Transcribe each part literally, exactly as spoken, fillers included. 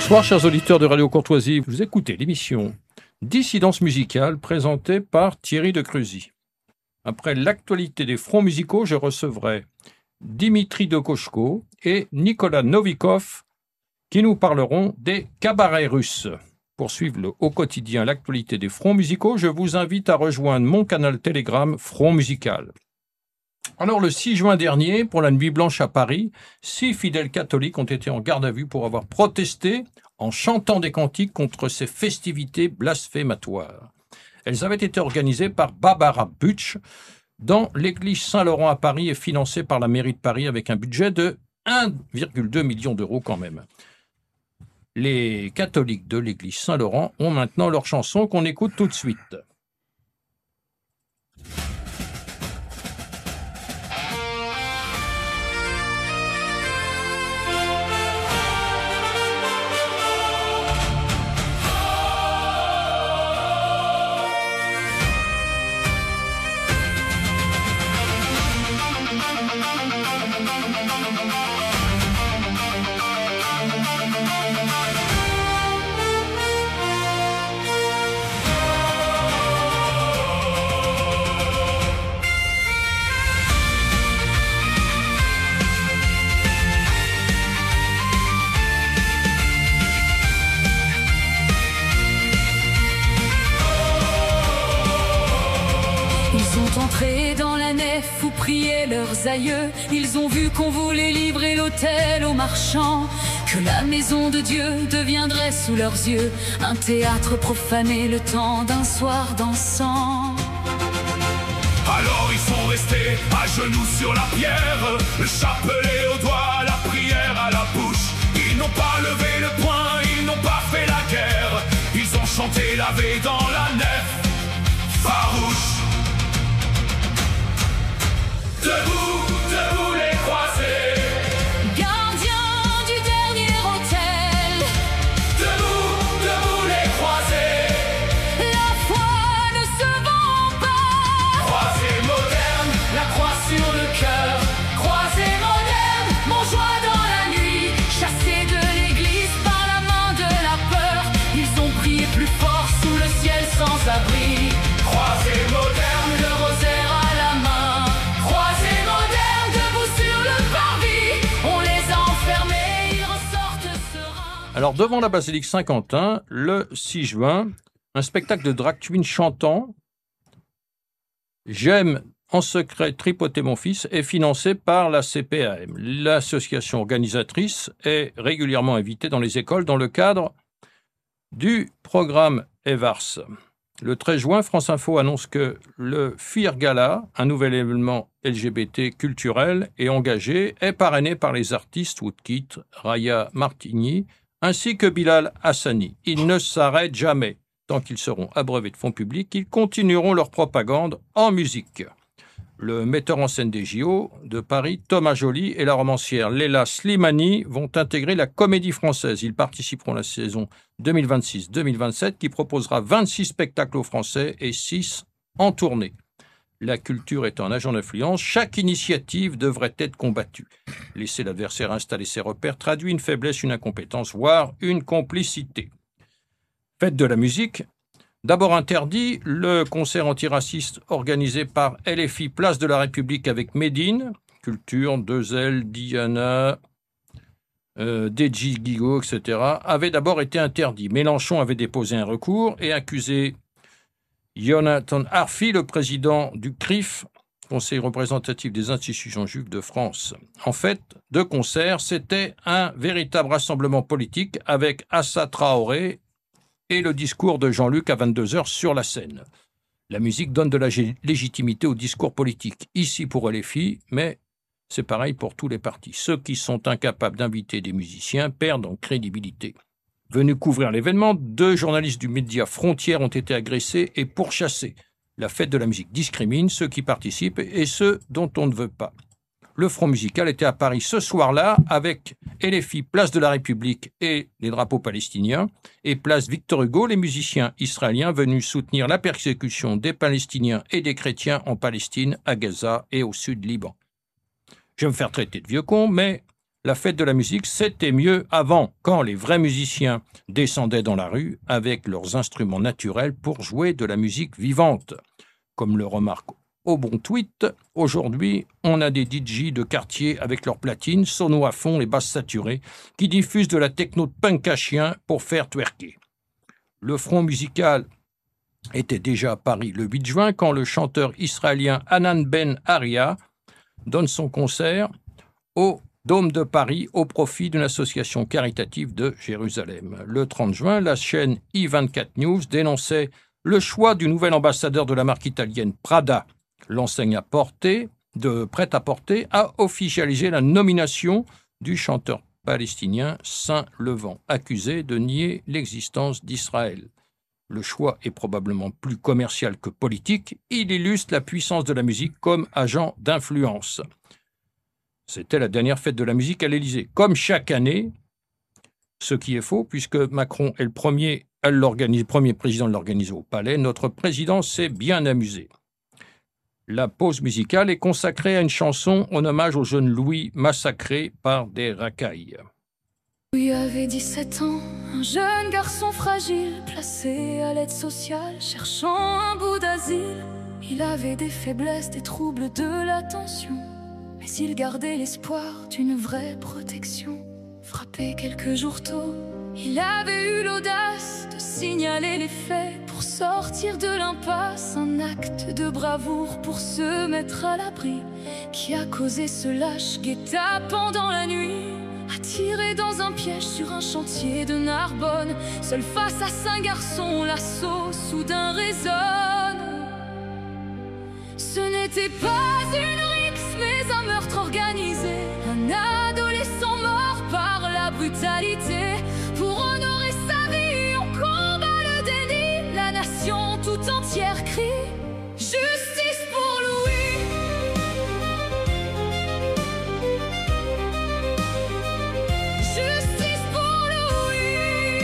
Bonsoir chers auditeurs de Radio Courtoisie, vous écoutez l'émission Dissidence musicale présentée par Thierry de Cruzy. Après l'actualité des fronts musicaux, je recevrai Dimitri Dokochko et Nicolas Novikov qui nous parleront des cabarets russes. Pour suivre le, au quotidien l'actualité des fronts musicaux, je vous invite à rejoindre mon canal Telegram Front Musical. Alors le six juin dernier, pour la Nuit Blanche à Paris, six fidèles catholiques ont été en garde à vue pour avoir protesté en chantant des cantiques contre ces festivités blasphématoires. Elles avaient été organisées par Barbara Butch dans l'église Saint-Laurent à Paris et financées par la mairie de Paris avec un budget de un virgule deux million d'euros quand même. Les catholiques de l'église Saint-Laurent ont maintenant leur chanson qu'on écoute tout de suite. Dans la nef où priaient leurs aïeux, ils ont vu qu'on voulait livrer l'autel aux marchands, que la maison de Dieu deviendrait sous leurs yeux un théâtre profané le temps d'un soir dansant. Alors ils sont restés à genoux sur la pierre, le chapelet au doigt, la prière à la bouche. Ils n'ont pas levé le poing, ils n'ont pas fait la guerre, ils ont chanté la veille dans la nef farouche. Debout, debout les croisés, gardiens du dernier hôtel. Debout, debout les croisés, la foi ne se vend pas. Croisés modernes, la croix sur le cœur. Croisés modernes, mon joie dans la nuit. Chassés de l'église par la main de la peur, ils ont prié plus fort sous le ciel sans abri. Croisés modernes, le rosaire à la main. Croisés modernes, debout sur le parvis. On les a enfermés, ils ressortent sereins. Alors devant la basilique Saint-Quentin, le six juin, un spectacle de drag queen chantant « J'aime en secret tripoter mon fils » est financé par la C P A M. L'association organisatrice est régulièrement invitée dans les écoles dans le cadre du programme EVARS. Le treize juin, France Info annonce que le F I R Gala, un nouvel événement L G B T culturel et engagé, est parrainé par les artistes Woodkid, Raya Martini, ainsi que Bilal Hassani. Ils ne s'arrêtent jamais. Tant qu'ils seront abreuvés de fonds publics, ils continueront leur propagande en musique. Le metteur en scène des J O de Paris, Thomas Joly, et la romancière Leila Slimani vont intégrer la Comédie Française. Ils participeront à la saison deux mille vingt-six deux mille vingt-sept qui proposera vingt-six spectacles aux Français et six en tournée. La culture étant un agent d'influence, chaque initiative devrait être combattue. Laisser l'adversaire installer ses repères traduit une faiblesse, une incompétence, voire une complicité. Fête de la musique. D'abord interdit, le concert antiraciste organisé par L F I Place de la République avec Médine, Culture, Deux L, Diana, euh, Deji Guigo, et cetera, avait d'abord été interdit. Mélenchon avait déposé un recours et accusé Jonathan Arfi, le président du C R I F, Conseil représentatif des institutions juives de France. En fait, de concert, c'était un véritable rassemblement politique avec Assa Traoré et le discours de Jean-Luc à vingt-deux heures sur la scène. La musique donne de la légitimité au discours politique, ici pour L F I, mais c'est pareil pour tous les partis. Ceux qui sont incapables d'inviter des musiciens perdent en crédibilité. Venus couvrir l'événement, deux journalistes du média Frontières ont été agressés et pourchassés. La fête de la musique discrimine ceux qui participent et ceux dont on ne veut pas. Le Front musical était à Paris ce soir-là avec L F I Place de la République et les drapeaux palestiniens et Place Victor Hugo, les musiciens israéliens venus soutenir la persécution des Palestiniens et des chrétiens en Palestine, à Gaza et au sud Liban. Je vais me faire traiter de vieux con, mais La fête de la musique, c'était mieux avant, quand les vrais musiciens descendaient dans la rue avec leurs instruments naturels pour jouer de la musique vivante. Comme le remarque Au Bon Tweet, aujourd'hui, on a des D J de quartier avec leurs platines, sonos à fond et basses saturées, qui diffusent de la techno de punk à chien pour faire twerker. Le front musical était déjà à Paris le huit juin quand le chanteur israélien Hanan Ben Aria donne son concert au Dôme de Paris au profit d'une association caritative de Jérusalem. Le trente juin, la chaîne i vingt-quatre News dénonçait le choix du nouvel ambassadeur de la marque italienne Prada. L'enseigne à porter, de prêt-à-porter a officialisé la nomination du chanteur palestinien Saint-Levant, accusé de nier l'existence d'Israël. Le choix est probablement plus commercial que politique. Il illustre la puissance de la musique comme agent d'influence. C'était la dernière fête de la musique à l'Élysée. Comme chaque année, ce qui est faux, puisque Macron est le premier, le premier président de l'organiser au Palais, notre président s'est bien amusé. La pause musicale est consacrée à une chanson en hommage au jeune Louis massacré par des racailles. Louis avait dix-sept ans, un jeune garçon fragile, placé à l'aide sociale, cherchant un bout d'asile. Il avait des faiblesses, des troubles de l'attention, mais il gardait l'espoir d'une vraie protection. Frappé quelques jours tôt, il avait eu l'audace de signaler les faits pour sortir de l'impasse. Un acte de bravoure pour se mettre à l'abri, qui a causé ce lâche guet-apens pendant la nuit. Attiré dans un piège sur un chantier de Narbonne, seul face à cinq garçons, l'assaut soudain résonne. Ce n'était pas une rixe, mais un meurtre organisé. Un adolescent mort par la brutalité. Pour honorer sa vie, on combat le déni. La nation tout entière crie justice pour Louis. Justice pour Louis.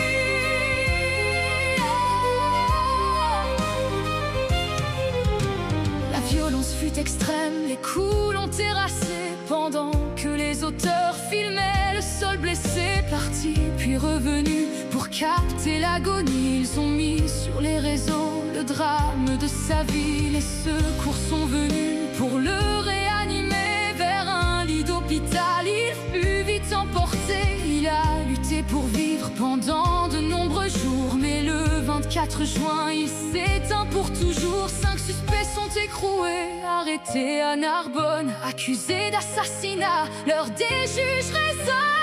La violence fut extrême, les coups l'ont terrassé, pendant que les auteurs filmaient le sol blessé. Partis puis revenus pour capter l'agonie, ils ont mis sur les réseaux le drame de sa vie. Les secours sont venus pour le réanimer vers un lit d'hôpital. Il fut vite emporté, il a lutté pour vivre pendant de nombreux jours. Mais le vingt-quatre juin, il s'éteint pour toujours. Cinq suspects sont écroués, arrêtés à Narbonne, accusés d'assassinat. L'heure des juges résonne.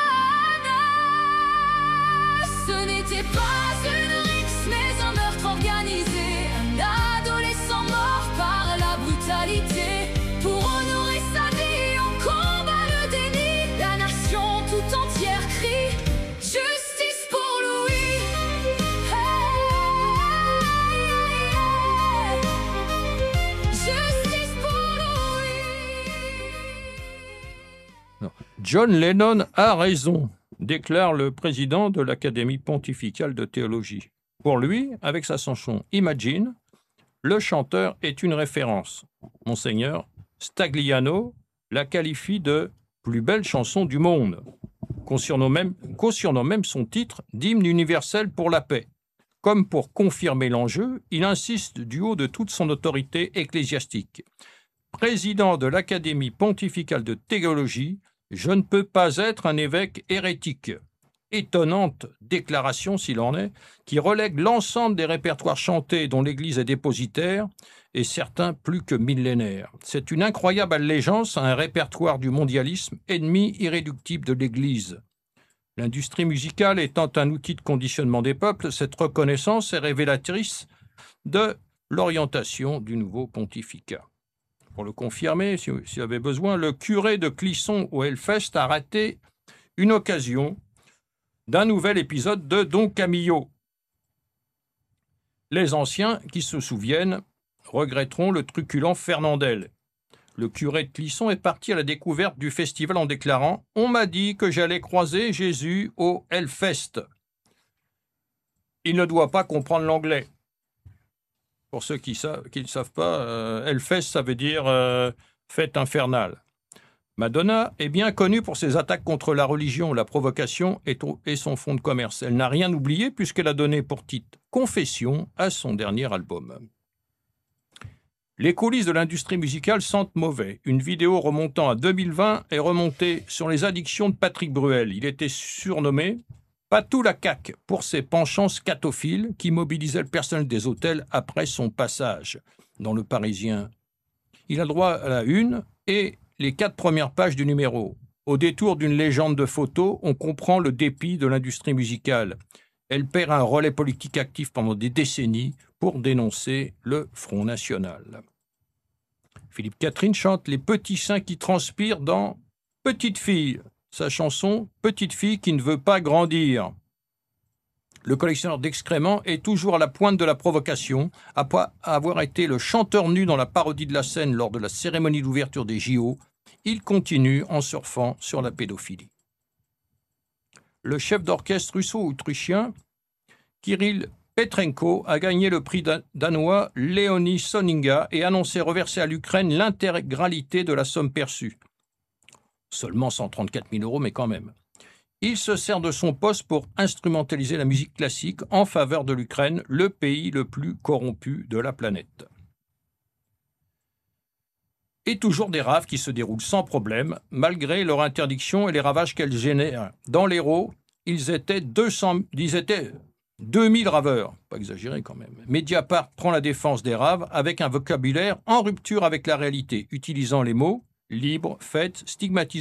Ce n'était pas une rixe, mais un meurtre organisé. Un adolescent mort par la brutalité. Pour honorer sa vie, on combat le déni. La nation tout entière crie justice pour Louis. Hey, justice pour Louis. Non. John Lennon a raison, déclare le président de l'Académie pontificale de théologie. Pour lui, avec sa chanson Imagine, le chanteur est une référence. Monseigneur Stagliano la qualifie de plus belle chanson du monde, cautionnant même, cautionnant même son titre d'hymne universel pour la paix. Comme pour confirmer l'enjeu, il insiste du haut de toute son autorité ecclésiastique. Président de l'Académie pontificale de théologie, je ne peux pas être un évêque hérétique. Étonnante déclaration, s'il en est, qui relègue l'ensemble des répertoires chantés dont l'Église est dépositaire, et certains plus que millénaires. C'est une incroyable allégeance à un répertoire du mondialisme, ennemi irréductible de l'Église. L'industrie musicale étant un outil de conditionnement des peuples, cette reconnaissance est révélatrice de l'orientation du nouveau pontificat. Pour le confirmer, s'il y avait besoin, le curé de Clisson au Hellfest a raté une occasion d'un nouvel épisode de Don Camillo. Les anciens qui se souviennent regretteront le truculent Fernandel. Le curé de Clisson est parti à la découverte du festival en déclarant « On m'a dit que j'allais croiser Jésus au Hellfest ». Il ne doit pas comprendre l'anglais. Pour ceux qui, sa- qui ne savent pas, euh, Hellfest, ça veut dire euh, fête infernale. Madonna est bien connue pour ses attaques contre la religion, la provocation et son fonds de commerce. Elle n'a rien oublié puisqu'elle a donné pour titre « Confession » à son dernier album. Les coulisses de l'industrie musicale sentent mauvais. Une vidéo remontant à deux mille vingt est remontée sur les addictions de Patrick Bruel. Il était surnommé « Patou la caque » pour ses penchants scatophiles qui mobilisaient le personnel des hôtels après son passage dans Le Parisien. Il a le droit à la une et les quatre premières pages du numéro. Au détour d'une légende de photos, on comprend le dépit de l'industrie musicale. Elle perd un relais politique actif pendant des décennies pour dénoncer le Front National. Philippe Catherine chante les petits seins qui transpirent dans Petite fille, sa chanson Petite fille qui ne veut pas grandir. Le collectionneur d'excréments est toujours à la pointe de la provocation, après avoir été le chanteur nu dans la parodie de la scène lors de la cérémonie d'ouverture des J O. Il continue en surfant sur la pédophilie. Le chef d'orchestre russo-autrichien, Kirill Petrenko, a gagné le prix danois Léonie Soninga et annoncé reverser à l'Ukraine l'intégralité de la somme perçue. Seulement cent trente-quatre mille euros, mais quand même. Il se sert de son poste pour instrumentaliser la musique classique en faveur de l'Ukraine, le pays le plus corrompu de la planète. Et toujours des raves qui se déroulent sans problème, malgré leur interdiction et les ravages qu'elles génèrent. Dans l'Hérault, ils étaient, deux cents, ils étaient deux mille raveurs, pas exagéré quand même. Mediapart prend la défense des raves avec un vocabulaire en rupture avec la réalité, utilisant les mots « libre »,« fête »,« stigmatisation »,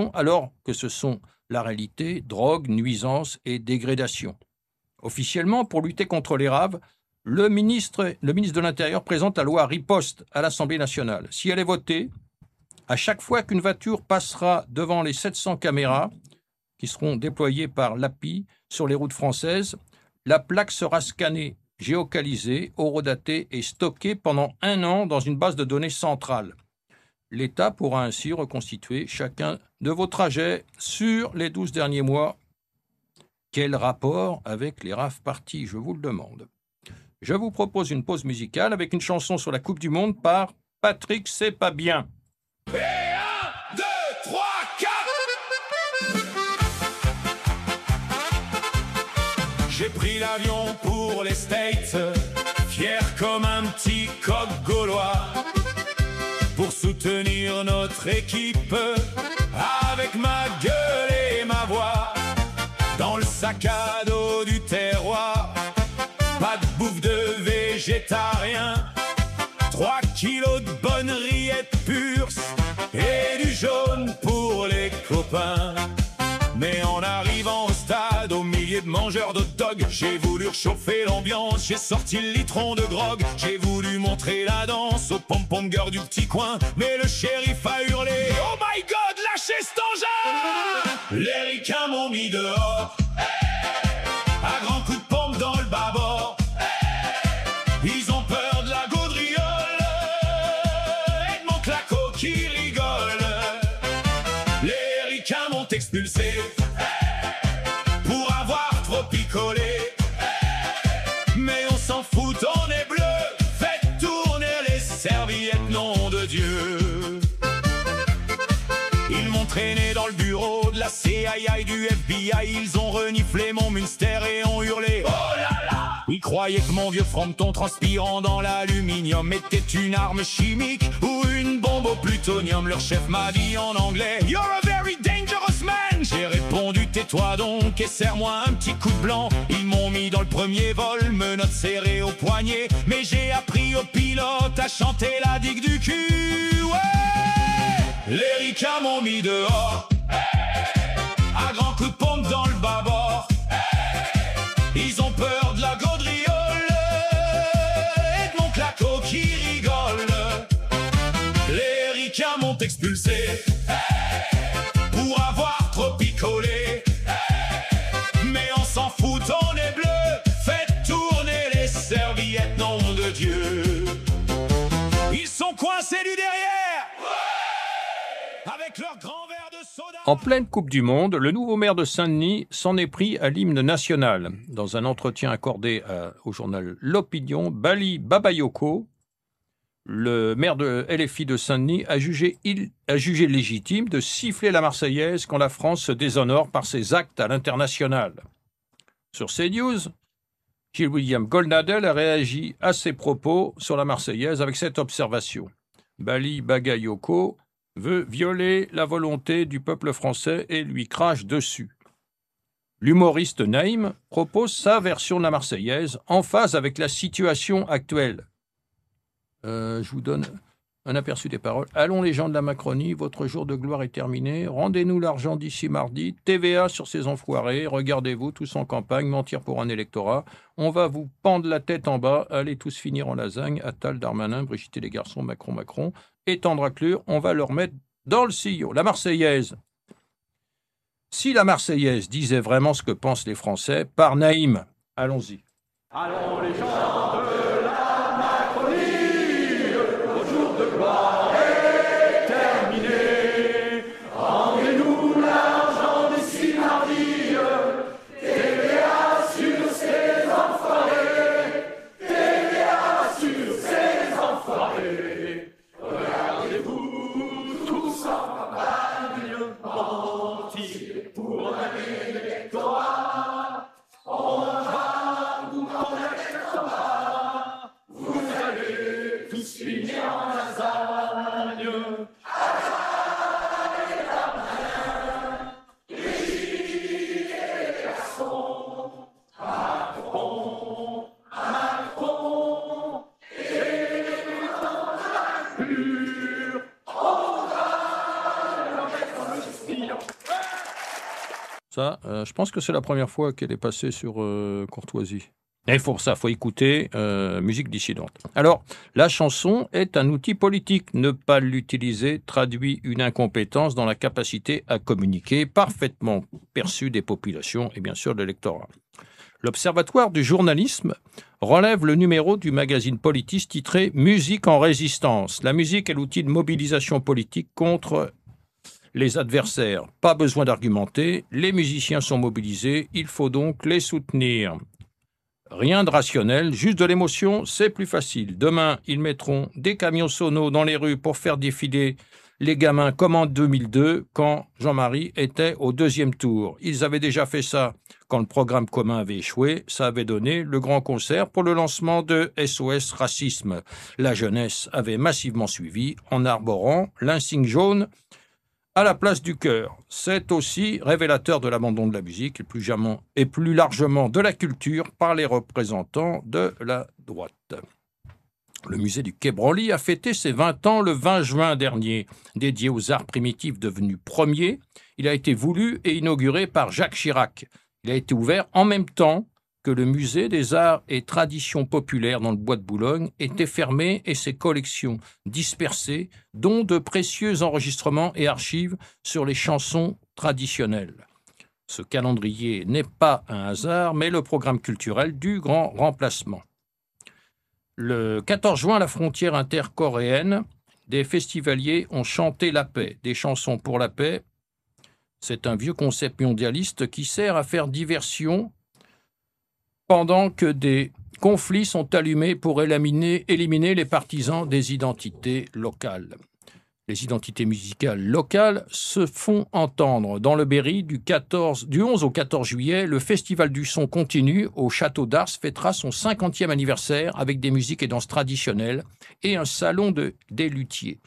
alors que ce sont la réalité, drogue, nuisance et dégradation. Officiellement, pour lutter contre les raves, le ministre, le ministre de l'Intérieur présente la loi Riposte à l'Assemblée nationale. Si elle est votée, à chaque fois qu'une voiture passera devant les sept cents caméras qui seront déployées par l'A P I sur les routes françaises, la plaque sera scannée, géocalisée, horodatée et stockée pendant un an dans une base de données centrale. L'État pourra ainsi reconstituer chacun de vos trajets sur les douze derniers mois. Quel rapport avec les rave parties, je vous le demande. Je vous propose une pause musicale avec une chanson sur la Coupe du Monde par Patrick C'est pas bien. Et un, deux, trois, quatre. J'ai pris l'avion pour les States, fier comme un petit coq gaulois, pour soutenir notre équipe avec ma gueule et ma voix. Dans le sac à dos du terroir, pas de bouffe de végétarien, trois kilos de bonnes rillettes pures et du jaune pour les copains. Mais en arrivant au stade, au milieu de mangeurs de dog, j'ai voulu réchauffer l'ambiance, j'ai sorti le litron de grog, j'ai voulu montrer la danse aux pom-pom girls du petit coin, mais le shérif a hurlé « Oh my God, lâchez cet engin !» Les ricains m'ont mis dehors, à grands coups de pompe dans le bâbord. Ils ont peur de la gaudriole et de mon claco qui rigole. Les ricains m'ont expulsé pour avoir trop picolé. Mais on s'en fout, on est bleu. Faites tourner les serviettes, nom de Dieu. Ils m'ont traîné dans le bureau de la C I A et du F B I. Ils ont reniflé mon Munster et ont hurlé oh là là. Ils croyaient que mon vieux fronton transpirant dans l'aluminium était une arme chimique ou une bombe au plutonium. Leur chef m'a dit en anglais You're a very dangerous man. J'ai répondu tais-toi donc et serre-moi un petit coup de blanc. Ils m'ont mis dans le premier vol, menottes serrées au poignet, mais j'ai appris au pilote à chanter la digue du cul. Ouais. Les ricains m'ont mis dehors, à grands coups de pompe dans le bâbord. Ils ont peur de la gaudriole et de mon claco qui rigole. Les ricains m'ont expulsé pour avoir trop picolé. Mais on s'en fout, on est bleu. Faites tourner les serviettes, nom de Dieu. Ils sont coincés du derrière avec leur grand verre de soda. En pleine Coupe du Monde, le nouveau maire de Saint-Denis s'en est pris à l'hymne national. Dans un entretien accordé à, au journal L'Opinion, Bali Babayoko, le maire de L F I de Saint-Denis a jugé, il, a jugé légitime de siffler la Marseillaise quand la France se déshonore par ses actes à l'international. Sur CNews, Gilles William Goldnadel a réagi à ces propos sur la Marseillaise avec cette observation. Bali Bagayoko veut violer la volonté du peuple français et lui crache dessus. L'humoriste Naïm propose sa version de la Marseillaise en phase avec la situation actuelle. Euh, je vous donne un aperçu des paroles. Allons les gens de la Macronie, votre jour de gloire est terminé. Rendez-nous l'argent d'ici mardi. T V A sur ces enfoirés. Regardez-vous tous en campagne, mentir pour un électorat. On va vous pendre la tête en bas. Allez tous finir en lasagne. Attal, Darmanin, Brigitte et les garçons, Macron, Macron. Et Tendre-Clure, on va leur mettre dans le sillon. La Marseillaise. Si la Marseillaise disait vraiment ce que pensent les Français, par Naïm, allons-y. Allons les gens de la Macronie, au jour de gloire est terminé. Rendez-nous l'argent d'ici mardi, T V A sur ces enfoirés, T V A sur ces enfoirés. Regardez-vous tous en campagne, mentir pour un électorat. On va vous prendre la tête en bas. Vous allez tous finir en lasagne. Attal et Darmanin, Brigitte et les garçons, Macron, Macron, et Tendre-Clure, on va leur mettre le sillon. Ça, euh, je pense que c'est la première fois qu'elle est passée sur euh, Courtoisie. Et pour ça, il faut écouter euh, musique dissidente. Alors, la chanson est un outil politique. Ne pas l'utiliser traduit une incompétence dans la capacité à communiquer, parfaitement perçue des populations et bien sûr de l'électorat. L'Observatoire du journalisme relève le numéro du magazine Politis titré « Musique en résistance ». La musique est l'outil de mobilisation politique contre les adversaires. Pas besoin d'argumenter, les musiciens sont mobilisés, il faut donc les soutenir. Rien de rationnel, juste de l'émotion, c'est plus facile. Demain, ils mettront des camions sonos dans les rues pour faire défiler les gamins comme en deux mille deux, quand Jean-Marie était au deuxième tour. Ils avaient déjà fait ça quand le programme commun avait échoué. Ça avait donné le grand concert pour le lancement de S O S Racisme. La jeunesse avait massivement suivi en arborant l'insigne jaune à la place du cœur. C'est aussi révélateur de l'abandon de la musique et plus, jamais, et plus largement de la culture par les représentants de la droite. Le musée du Quai Branly a fêté ses vingt ans le vingt juin dernier. Dédié aux arts primitifs devenus premiers, il a été voulu et inauguré par Jacques Chirac. Il a été ouvert en même temps que le musée des arts et traditions populaires dans le bois de Boulogne était fermé et ses collections dispersées, dont de précieux enregistrements et archives sur les chansons traditionnelles. Ce calendrier n'est pas un hasard, mais le programme culturel du grand remplacement. Le quatorze juin, à la frontière intercoréenne, des festivaliers ont chanté la paix, des chansons pour la paix. C'est un vieux concept mondialiste qui sert à faire diversion pendant que des conflits sont allumés pour éliminer, éliminer les partisans des identités locales. Les identités musicales locales se font entendre. Dans le Berry, du, quatorze, du onze au quatorze juillet, le Festival du son continu au Château d'Ars fêtera son cinquantième anniversaire avec des musiques et danses traditionnelles et un salon de, des luthiers.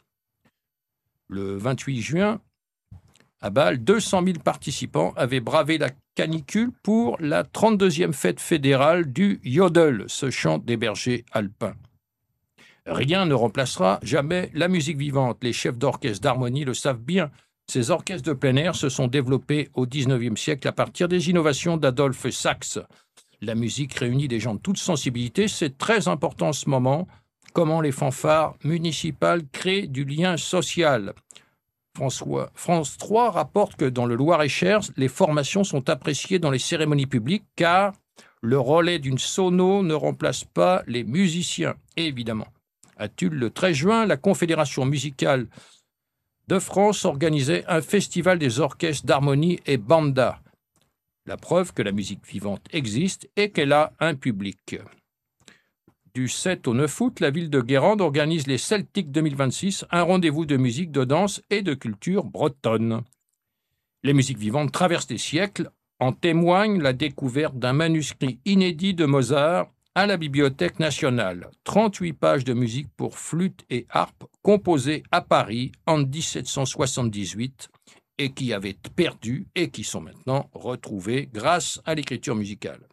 Le vingt-huit juin, à Bâle, deux cent mille participants avaient bravé la canicule pour la trente-deuxième fête fédérale du Yodel, ce chant des bergers alpins. Rien ne remplacera jamais la musique vivante. Les chefs d'orchestre d'harmonie le savent bien. Ces orchestres de plein air se sont développés au dix-neuvième siècle à partir des innovations d'Adolphe Sax. La musique réunit des gens de toutes sensibilités. C'est très important en ce moment. Comment les fanfares municipales créent du lien social. François, France trois rapporte que dans le Loir-et-Cher, les formations sont appréciées dans les cérémonies publiques car le relais d'une sono ne remplace pas les musiciens, évidemment. À Tulle, le treize juin, la Confédération musicale de France organisait un festival des orchestres d'harmonie et banda. La preuve que la musique vivante existe et qu'elle a un public. Du sept au neuf août, la ville de Guérande organise les Celtics deux mille vingt-six, un rendez-vous de musique, de danse et de culture bretonne. Les musiques vivantes traversent les siècles. En témoigne la découverte d'un manuscrit inédit de Mozart à la Bibliothèque nationale. trente-huit pages de musique pour flûte et harpe composées à Paris en dix-sept cent soixante-dix-huit et qui avaient perdu et qui sont maintenant retrouvées grâce à l'écriture musicale.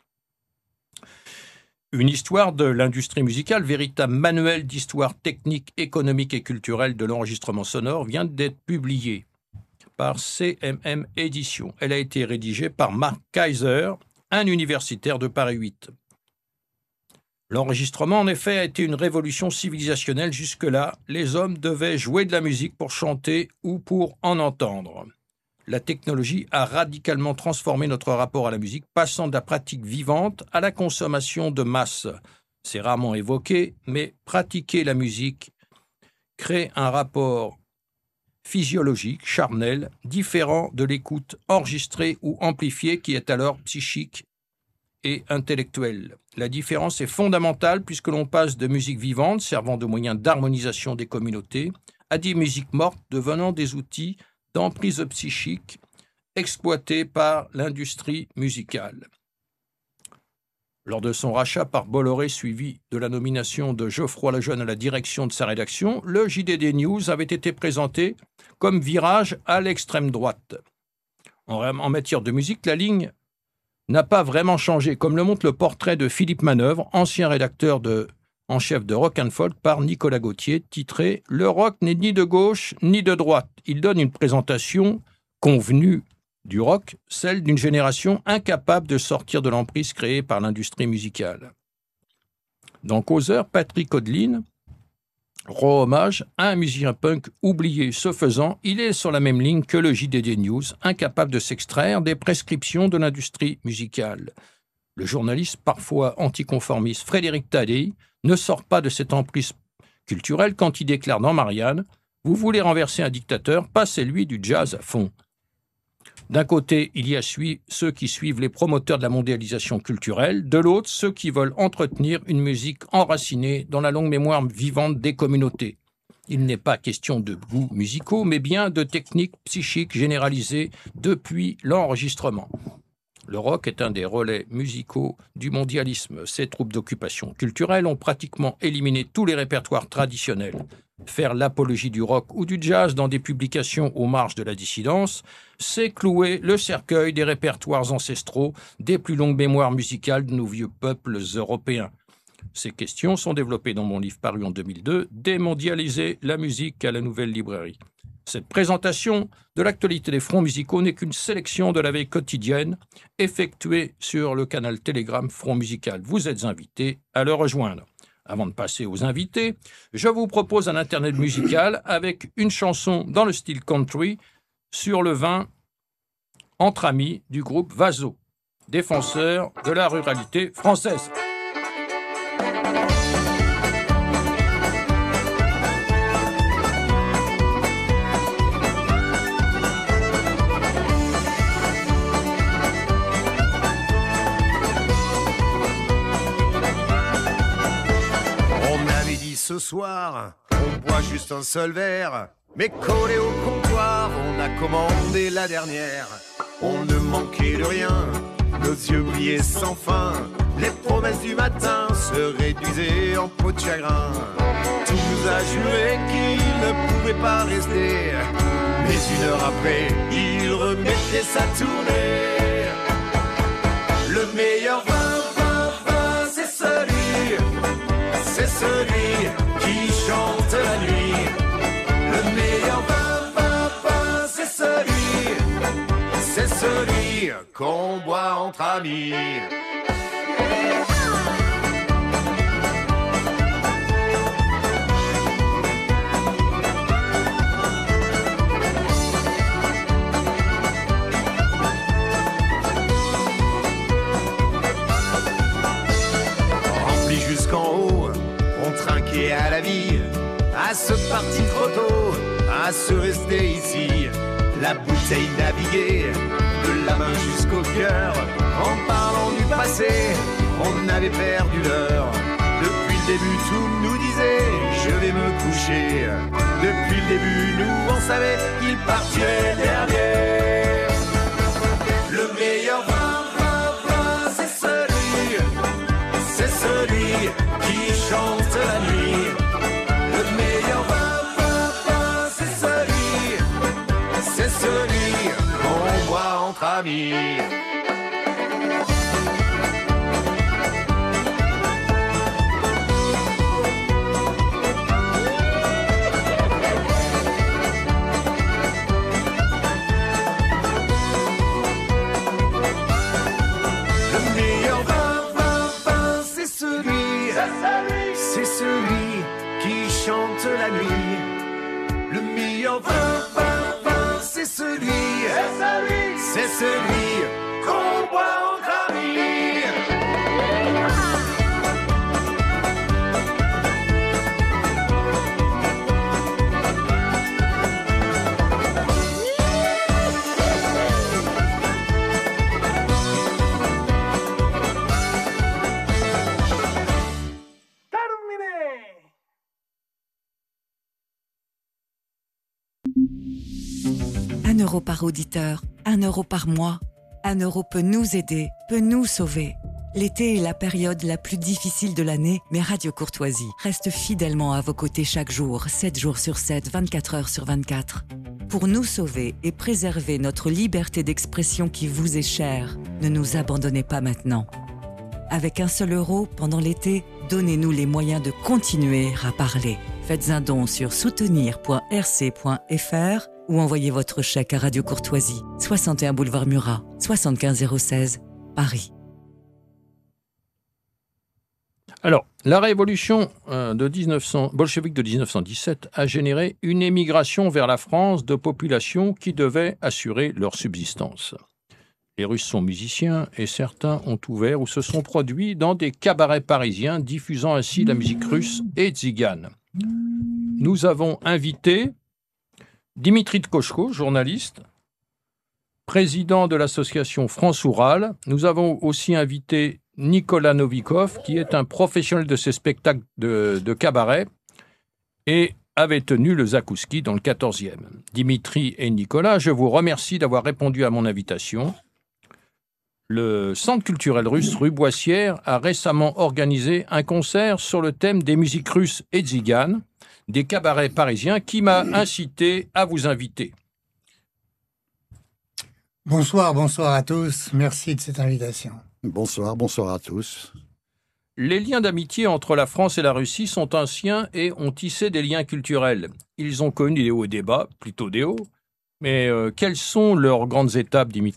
Une histoire de l'industrie musicale, véritable manuel d'histoire technique, économique et culturelle de l'enregistrement sonore, vient d'être publiée par C M M Éditions. Elle a été rédigée par Marc Kaiser, un universitaire de Paris huit. L'enregistrement, en effet, a été une révolution civilisationnelle. Jusque-là, les hommes devaient jouer de la musique pour chanter ou pour en entendre. La technologie a radicalement transformé notre rapport à la musique, passant de la pratique vivante à la consommation de masse. C'est rarement évoqué, mais pratiquer la musique crée un rapport physiologique, charnel, différent de l'écoute enregistrée ou amplifiée qui est alors psychique et intellectuelle. La différence est fondamentale puisque l'on passe de musique vivante, servant de moyen d'harmonisation des communautés, à des musiques mortes devenant des outils d'emprise psychique exploités par l'industrie musicale. Lors de son rachat par Bolloré, suivi de la nomination de Geoffroy Lejeune à la direction de sa rédaction, le J D D News avait été présenté comme virage à l'extrême droite. En, en matière de musique, la ligne n'a pas vraiment changé, comme le montre le portrait de Philippe Manœuvre, ancien rédacteur de, en chef de Rock and Folk par Nicolas Gauthier, titré « Le rock n'est ni de gauche ni de droite ». Il donne une présentation convenue du rock, celle d'une génération incapable de sortir de l'emprise créée par l'industrie musicale. Dans Causeur, Patrick Audelin rend hommage à un musicien punk oublié. Ce faisant, il est sur la même ligne que le J D D News, incapable de s'extraire des prescriptions de l'industrie musicale. Le journaliste, parfois anticonformiste, Frédéric Tadei, ne sort pas de cette emprise culturelle quand il déclare dans Marianne « Vous voulez renverser un dictateur, passez-lui du jazz à fond ». D'un côté, il y a ceux qui suivent les promoteurs de la mondialisation culturelle, de l'autre, ceux qui veulent entretenir une musique enracinée dans la longue mémoire vivante des communautés. Il n'est pas question de goûts musicaux, mais bien de techniques psychiques généralisées depuis l'enregistrement. Le rock est un des relais musicaux du mondialisme. Ces troupes d'occupation culturelle ont pratiquement éliminé tous les répertoires traditionnels. Faire l'apologie du rock ou du jazz dans des publications aux marges de la dissidence, c'est clouer le cercueil des répertoires ancestraux des plus longues mémoires musicales de nos vieux peuples européens. Ces questions sont développées dans mon livre paru en deux mille deux, « Démondialiser la musique à la nouvelle librairie ». Cette présentation de l'actualité des fronts musicaux n'est qu'une sélection de la veille quotidienne effectuée sur le canal Telegram Front Musical. Vous êtes invités à le rejoindre. Avant de passer aux invités, je vous propose un internet musical avec une chanson dans le style country sur le vin entre amis du groupe Vaso, défenseur de la ruralité française. Ce soir, on boit juste un seul verre, mais collé au comptoir, on a commandé la dernière. On ne manquait de rien, nos yeux brillaient sans fin, les promesses du matin se réduisaient en peau de chagrin. Tout nous a juré qu'il ne pouvait pas rester, mais une heure après, il remettait sa tournée. Le meilleur vin, vin, vin, c'est celui, c'est celui qui chante la nuit. Le meilleur vin, vin, vin, c'est celui, c'est celui qu'on boit entre amis. Rempli jusqu'en haut, on trinquait à la vie, à se partir trop tôt, à se rester ici. La bouteille naviguait de la main jusqu'au cœur, en parlant du passé, on avait perdu l'heure. Depuis le début, tout nous disait je vais me coucher. Depuis le début, nous on savait qu'il partirait dernier. Le meilleur vin, vin, vin, c'est celui, c'est celui qui chante la nuit. Le meilleur vin, vin, vin, c'est celui, c'est celui qu'on boit entre amis. C'est celui qui chante la nuit. Le meilleur vin, vin, vin, c'est celui, c'est celui qu'on boit entre amis. Un euro par auditeur, un euro par mois. Un euro peut nous aider, peut nous sauver. L'été est la période la plus difficile de l'année, mais Radio Courtoisie reste fidèlement à vos côtés chaque jour, sept jours sur sept, vingt-quatre heures sur vingt-quatre. Pour nous sauver et préserver notre liberté d'expression qui vous est chère, ne nous abandonnez pas maintenant. Avec un seul euro, pendant l'été, donnez-nous les moyens de continuer à parler. Faites un don sur soutenir point r c point f r ou envoyez votre chèque à Radio Courtoisie, soixante et un boulevard Murat, soixante-quinze zéro seize, Paris. Alors, la révolution euh, de dix-neuf cents, bolchevique de dix-neuf cent dix-sept a généré une émigration vers la France de populations qui devaient assurer leur subsistance. Les Russes sont musiciens et certains ont ouvert ou se sont produits dans des cabarets parisiens diffusant ainsi la musique russe et tzigane. Nous avons invité Dimitri Tkochko, journaliste, président de l'association France Oural. Nous avons aussi invité Nicolas Novikov, qui est un professionnel de ces spectacles de, de cabaret et avait tenu le Zakouski dans le quatorzième. Dimitri et Nicolas, je vous remercie d'avoir répondu à mon invitation. Le Centre culturel russe rue Boissière a récemment organisé un concert sur le thème des musiques russes et tziganes, des cabarets parisiens, qui m'a incité à vous inviter. Bonsoir, bonsoir à tous. Merci de cette invitation. Bonsoir, bonsoir à tous. Les liens d'amitié entre la France et la Russie sont anciens et ont tissé des liens culturels. Ils ont connu des hauts et des bas, plutôt des hauts. Mais euh, quelles sont leurs grandes étapes, Dimitri ?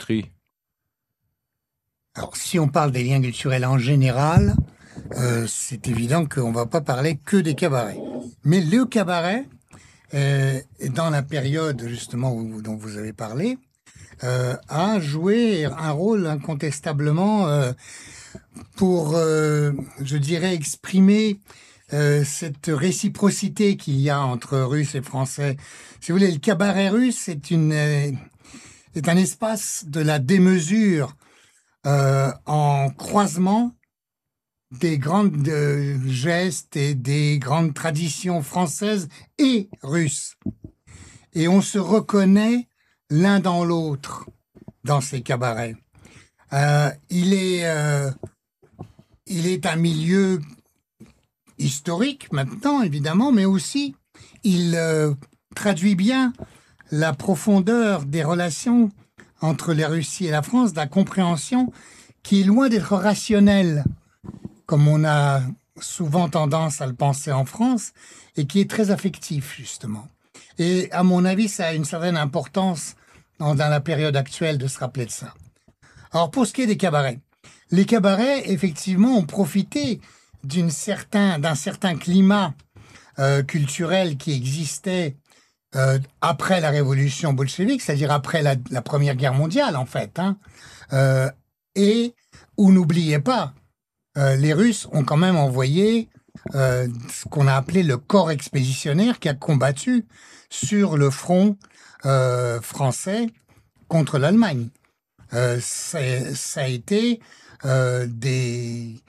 Alors, si on parle des liens culturels en général, euh, c'est évident qu'on ne va pas parler que des cabarets. Mais le cabaret, euh, dans la période justement où, dont vous avez parlé, euh, a joué un rôle incontestablement euh, pour, euh, je dirais, exprimer euh, cette réciprocité qu'il y a entre Russes et Français. Si vous voulez, le cabaret russe est, une, euh, est un espace de la démesure euh, en croisement des grandes euh, gestes et des grandes traditions françaises et russes. Et on se reconnaît l'un dans l'autre dans ces cabarets. Euh, il est, euh, il est un milieu historique maintenant, évidemment, mais aussi il euh, traduit bien la profondeur des relations entre la Russie et la France, de la compréhension qui est loin d'être rationnelle, comme on a souvent tendance à le penser en France, et qui est très affectif, justement. Et à mon avis, ça a une certaine importance dans, dans la période actuelle de se rappeler de ça. Alors, pour ce qui est des cabarets, les cabarets, effectivement, ont profité d'une certain, d'un certain climat euh, culturel qui existait euh, après la révolution bolchevique, c'est-à-dire après la, la Première Guerre mondiale, en fait, hein, euh, et où, n'oubliez pas, Euh, les Russes ont quand même envoyé euh, ce qu'on a appelé le corps expéditionnaire qui a combattu sur le front euh, français contre l'Allemagne. Euh, ça a été euh, des,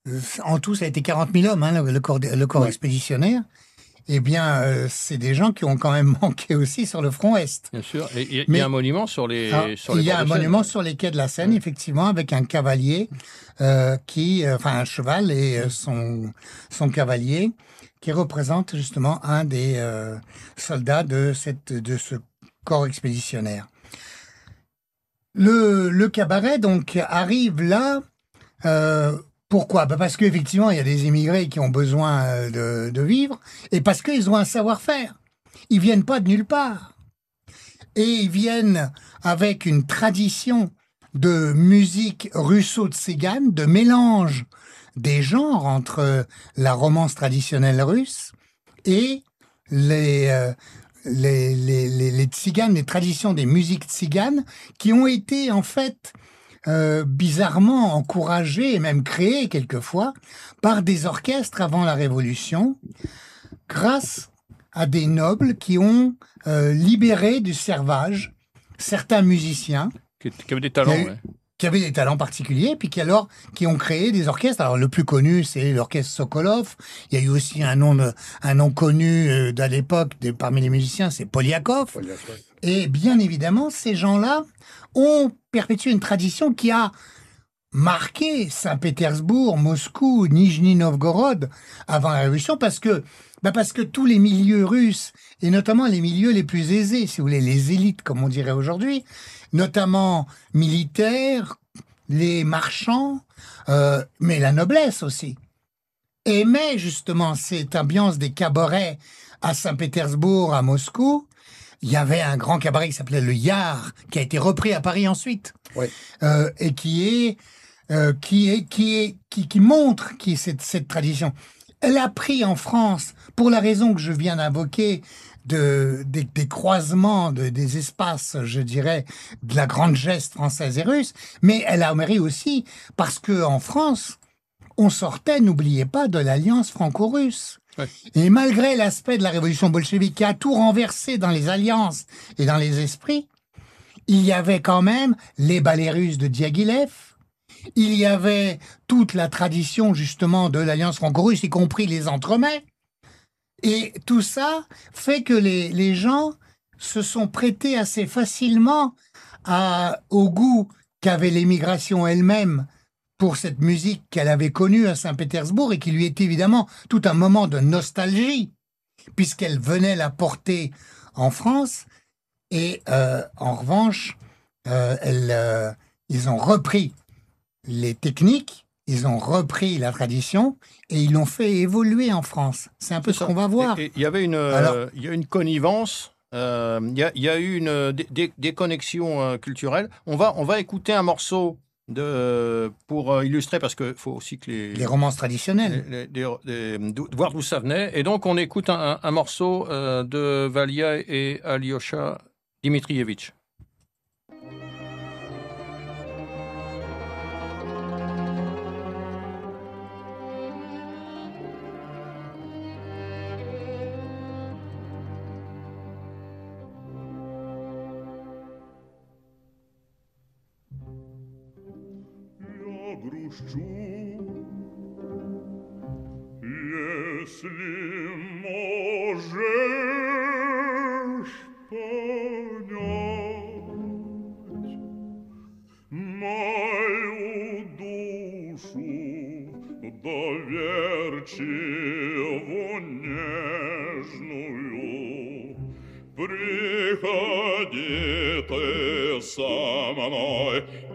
en tout, ça a été quarante mille hommes, hein, le, le corps, le corps Ouais. expéditionnaire. Eh bien, euh, c'est des gens qui ont quand même manqué aussi sur le front Est. Bien sûr. Et il y, a- il Mais- y a un monument sur les, Alors, sur les il y a bords un de Seine. monument sur les quais de la Seine, effectivement, avec un cavalier euh, qui, euh, enfin un cheval et euh, son son cavalier qui représente justement un des euh, soldats de cette de ce corps expéditionnaire. Le le cabaret donc arrive là. Euh, pourquoi? Ben parce qu'effectivement, il y a des immigrés qui ont besoin euh, de, de vivre et parce qu'ils ont un savoir-faire. Ils viennent pas de nulle part. Et ils viennent avec une tradition de musique russo-tzigane, de mélange des genres entre la romance traditionnelle russe et les, euh, les, les, les, les tziganes, les traditions des musiques tziganes qui ont été en fait euh, bizarrement encouragées et même créées quelquefois par des orchestres avant la Révolution grâce à des nobles qui ont euh, libéré du servage certains musiciens Qui, qui avait des talents. Il y a eu- ouais. qui avaient des talents particuliers, puis qui alors qui ont créé des orchestres. Alors le plus connu, c'est l'orchestre Sokolov. Il y a eu aussi un nom de, un nom connu euh, d'à l'époque de- parmi les musiciens, c'est Polyakov. Et bien évidemment, ces gens-là ont perpétué une tradition qui a marqué Saint-Pétersbourg, Moscou, Nijni-Novgorod avant la Révolution, parce que bah parce que tous les milieux russes, et notamment les milieux les plus aisés, si vous voulez, les élites, comme on dirait aujourd'hui, notamment militaires, les marchands, euh, mais la noblesse aussi, aimaient justement cette ambiance des cabarets à Saint-Pétersbourg, à Moscou. Il y avait un grand cabaret qui s'appelait le Yar, qui a été repris à Paris ensuite, Ouais. euh, et qui est, euh, qui est, qui est, qui, qui montre qui est cette, cette tradition. Elle a pris en France, pour la raison que je viens d'invoquer, de, des, des croisements de, des espaces, je dirais, de la grande geste française et russe, mais elle a mérité aussi parce que en France, on sortait, n'oubliez pas, de l'alliance franco-russe. Ouais. Et malgré l'aspect de la révolution bolchevique qui a tout renversé dans les alliances et dans les esprits, il y avait quand même les ballets russes de Diaghilev, il y avait toute la tradition justement de l'alliance franco-russe, y compris les entremets. Et tout ça fait que les, les gens se sont prêtés assez facilement à, au goût qu'avait l'émigration elle-même pour cette musique qu'elle avait connue à Saint-Pétersbourg et qui lui était évidemment tout un moment de nostalgie, puisqu'elle venait la porter en France. Et euh, en revanche, euh, elle, euh, ils ont repris les techniques, ils ont repris la tradition et ils l'ont fait évoluer en France. C'est un peu ce qu'on va voir. Et- et Il y avait une, euh, Alors- il y a une connivence. euh, Il y, a, il y a eu une, des, des- des connexions euh, culturelles. On va, on va écouter un morceau de, pour euh, illustrer, parce qu'il faut aussi que les, Les romances traditionnelles. les- les- les- les- d'où- voir d'où ça venait. Et donc, on écoute un, un- un morceau euh, de Valia et Alyosha Dmitrievitch. Я грущу, если можешь понять мою душу доверчиво нежную. Приходи ты со мной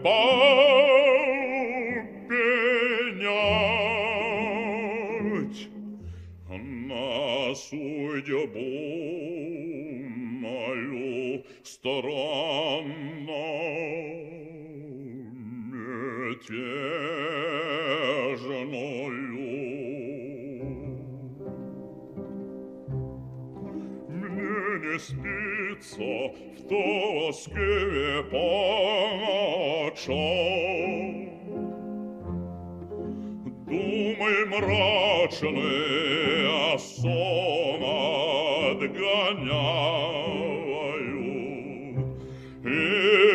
попенять на судьбу мою странно мятежную. Мне не спится в тоске по ночам. Думы мрачные сон отгоняют, и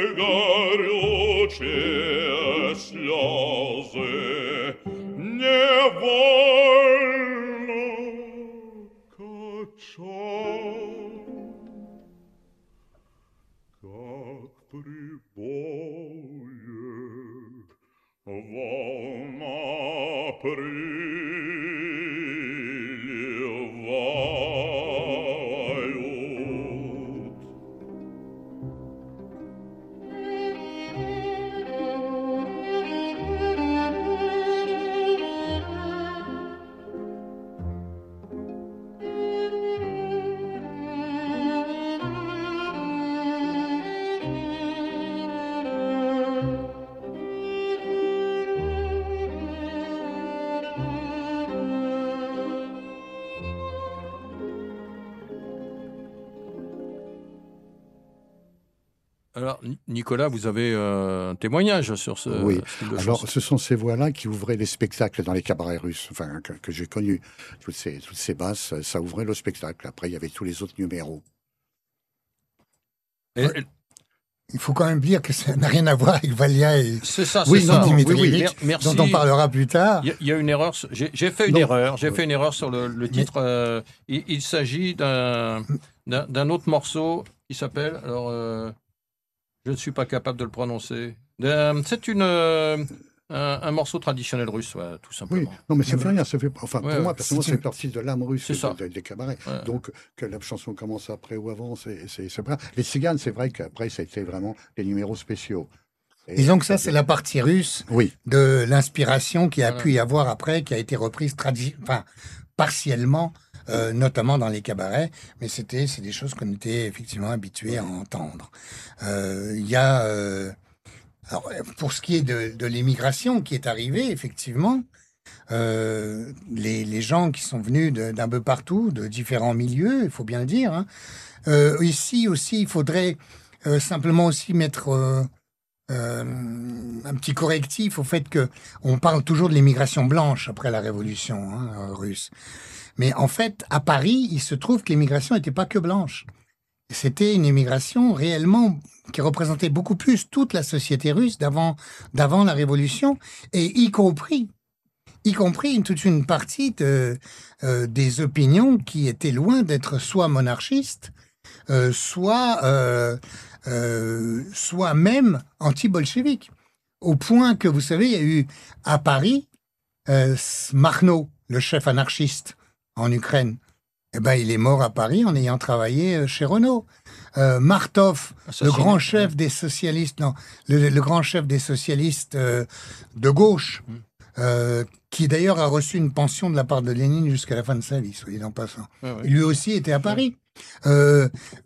горючие слезы не Alors, Nicolas, vous avez euh, un témoignage sur ce Oui. style de Alors, chanson. ce sont ces voix-là qui ouvraient les spectacles dans les cabarets russes, enfin, que, que j'ai connus. Toutes ces, toutes ces basses, ça ouvrait le spectacle. Après, il y avait tous les autres numéros. Et- et- Il faut quand même dire que ça n'a rien à voir avec Valia et C'est ça, c'est Oui, ça. non, Dimitri oui, oui, Rich, mer- merci. dont on parlera plus tard. Il y a- il y, a une erreur. sur- J'ai j'ai fait une Non. erreur. J'ai fait une erreur sur le, le titre. euh, il il s'agit d'un d'un d'un autre morceau qui s'appelle. Alors, euh, je ne suis pas capable de le prononcer. D'un- C'est une euh, un, un morceau traditionnel russe, ouais, tout Oui, simplement. non, mais ça fait rien. Ça fait, enfin, Ouais, pour moi, ouais. personnellement, C'est ça une- fait partie de l'âme russe C'est ça. de- de- des cabarets. Ouais. Donc, que la chanson commence après ou avant, c'est c'est- c'est pas grave. Les Tziganes, c'est vrai qu'après, ça a été vraiment des numéros spéciaux. Et- Disons que ça, c'est la partie russe Oui, de l'inspiration qui a Voilà. pu y avoir après, qui a été reprise tradi- enfin, partiellement, euh, notamment dans les cabarets, mais c'était c'est des choses qu'on était effectivement habitués à entendre. Euh, Il y a, euh, alors, pour ce qui est de, de l'immigration qui est arrivée, effectivement, euh, les, les gens qui sont venus de- d'un peu partout, de différents milieux, il faut bien le dire. Hein. Euh, ici aussi, il faudrait euh, simplement aussi mettre euh, euh, un petit correctif au fait que on parle toujours de l'immigration blanche après la révolution hein, euh, russe. Mais en fait, à Paris, il se trouve que l'immigration n'était pas que blanche. C'était une immigration réellement qui représentait beaucoup plus toute la société russe d'avant d'avant la révolution, et y compris y compris une, toute une partie de, euh, des opinions qui étaient loin d'être soit monarchistes, euh, soit euh, euh, soit même anti-bolcheviques. Au point que, vous savez, il y a eu à Paris euh, Makhno, le chef anarchiste en Ukraine. Eh ben, il est mort à Paris en ayant travaillé euh, chez Renault. Euh, Martov, le Assassiné. grand chef des socialistes, non, le, le grand chef des socialistes euh, de gauche, Mm. euh, qui d'ailleurs a reçu une pension de la part de Lénine jusqu'à la fin de sa vie, soyez en passant. Ouais, ouais. Il lui aussi était à Paris. Euh,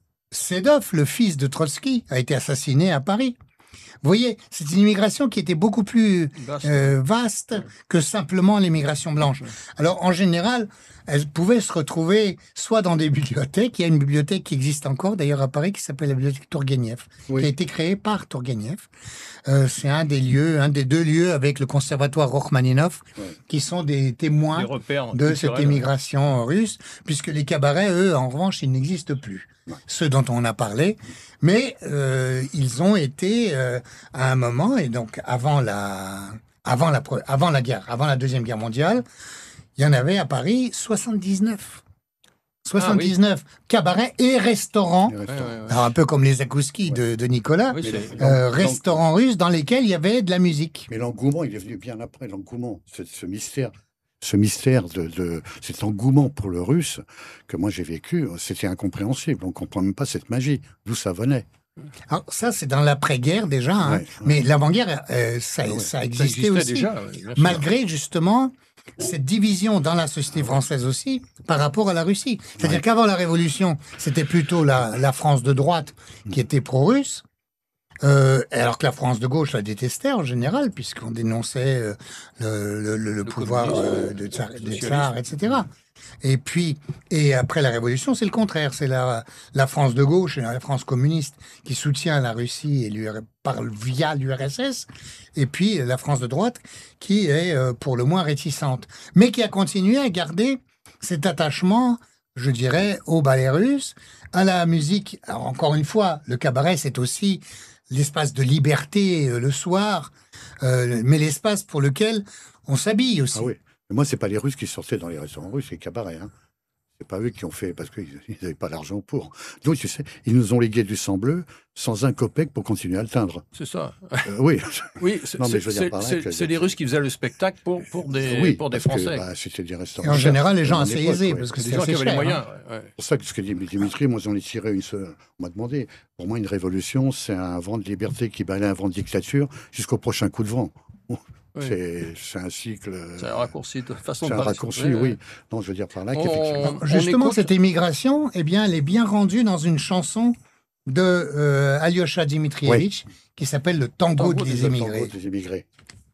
Sedov, le fils de Trotsky, a été assassiné à Paris. Vous voyez, c'est une immigration qui était beaucoup plus Vaste. euh, vaste que simplement l'immigration blanche. Alors, en général, elle pouvait se retrouver soit dans des bibliothèques. Il y a une bibliothèque qui existe encore, d'ailleurs à Paris, qui s'appelle la bibliothèque Tourguenieff, Oui. qui a été créée par Tourguenieff. Euh, c'est un des lieux, un des deux lieux avec le conservatoire Rachmaninov, Ouais. qui sont des témoins Des repères de cette culturels. immigration russe, puisque les cabarets, eux, en revanche, ils n'existent plus. Ceux dont on a parlé, mais euh, ils ont été euh, à un moment, et donc avant la, avant la, pre- avant la guerre, avant la deuxième guerre mondiale, il y en avait à Paris soixante-dix-neuf. soixante-dix-neuf cabarets et restaurants, les Ouais, restaurants. ouais, ouais. alors un peu comme les Zakouski de, de Nicolas, Oui, c'est- Mais euh, Donc- restaurants russes dans lesquels il y avait de la musique. Mais l'engouement, il est venu bien après. L'engouement, ce, ce mystère, ce mystère de, de cet engouement pour le russe que moi j'ai vécu, c'était incompréhensible. On ne comprend même pas cette magie, d'où ça venait. Alors ça, c'est dans l'après-guerre déjà, hein. Ouais, ouais. Mais l'avant-guerre, euh, ça, Ah ouais. ça Ça existait existait aussi. déjà. ouais, bien sûr. Malgré justement cette division dans la société française aussi par rapport à la Russie. C'est-à-dire Ouais. qu'avant la Révolution, c'était plutôt la, la France de droite qui était pro-russe, euh, alors que la France de gauche la détestait en général, puisqu'on dénonçait euh, le, le- le- le pouvoir communisme, euh, de tsar, le des socialisme. tsars, et cetera. Et puis, et après la Révolution, c'est le contraire. C'est la, la France de gauche et la France communiste qui soutient la Russie et l'U R par via l'U R S S, et puis la France de droite qui est euh, pour le moins réticente, mais qui a continué à garder cet attachement, je dirais, au ballet russe, à la musique. Alors, encore une fois, le cabaret, c'est aussi l'espace de liberté euh, le soir, euh, mais l'espace pour lequel on s'habille aussi. Ah oui. Mais moi, c'est pas les Russes qui sortaient dans les restaurants russes, c'est les cabarets. Hein. C'est pas eux qui ont fait, parce qu'ils n'avaient pas l'argent pour. Donc, tu sais, ils nous ont légué du sang bleu sans un copec pour continuer à le teindre. C'est ça. Euh, oui. Oui, c'est Non, mais je veux dire par là que- c'est les Russes qui faisaient le spectacle pour, pour des, oui, pour des parce que, Français. bah, c'était des restaurants. Et en chers, général, les gens à assez l'époque, aisés, ouais. parce que des c'est gens assez qui avaient les cher. moyens. hein. ouais, ouais. C'est pour ça que ce que dit Dimitri, moi j'en ai tiré une seule. On m'a demandé. Pour moi, une révolution, c'est un vent de liberté qui balaie un vent de dictature jusqu'au prochain coup de vent. Oui. C'est c'est un cycle. C'est un raccourci de façon C'est de un parler. raccourci, Ouais, ouais. oui. Non, je veux dire par là On- qu'effectivement. on Justement, écoute- cette émigration, eh bien, elle est bien rendue dans une chanson de euh, Alyosha Dimitrievitch qui s'appelle Le tango, Tango des des Le émigrés. tango des émigrés.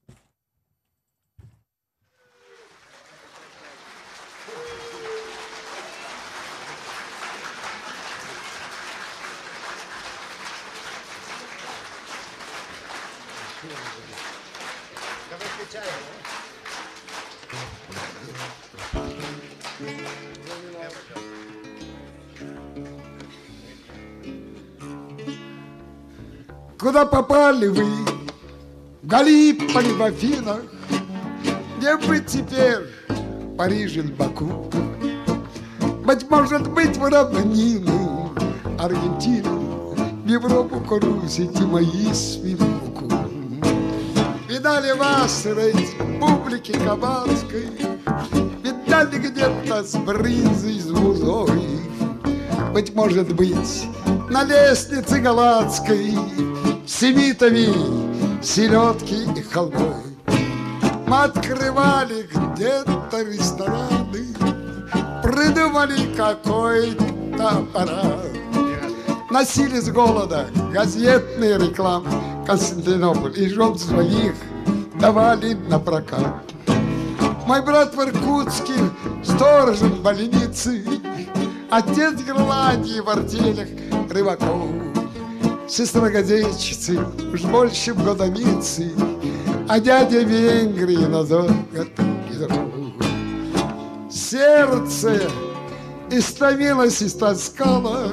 Куда попали вы? В Галиполи, в Афинах? Где вы теперь? В Париже, в Баку? Быть может быть, в равнину Аргентину, в Европу, к Руси, мои свинуку. Видали вас, республики кабацкой? Видали где-то с брынзой, с бузой? Быть может быть, на лестнице Галатской с семитами, селедки и халвой. Мы открывали где-то рестораны, придумали какой-то аппарат. Носили с голода газетные рекламы, Константинополь и жен своих давали на прокат. Мой брат в Иркутске сторожем в больнице, отец Гренландии в артелях рыбаков, сестра газетчицы уж больше в годовице, а дядя в Венгрии на заготовке дров. Сердце истомилось, истаскалось,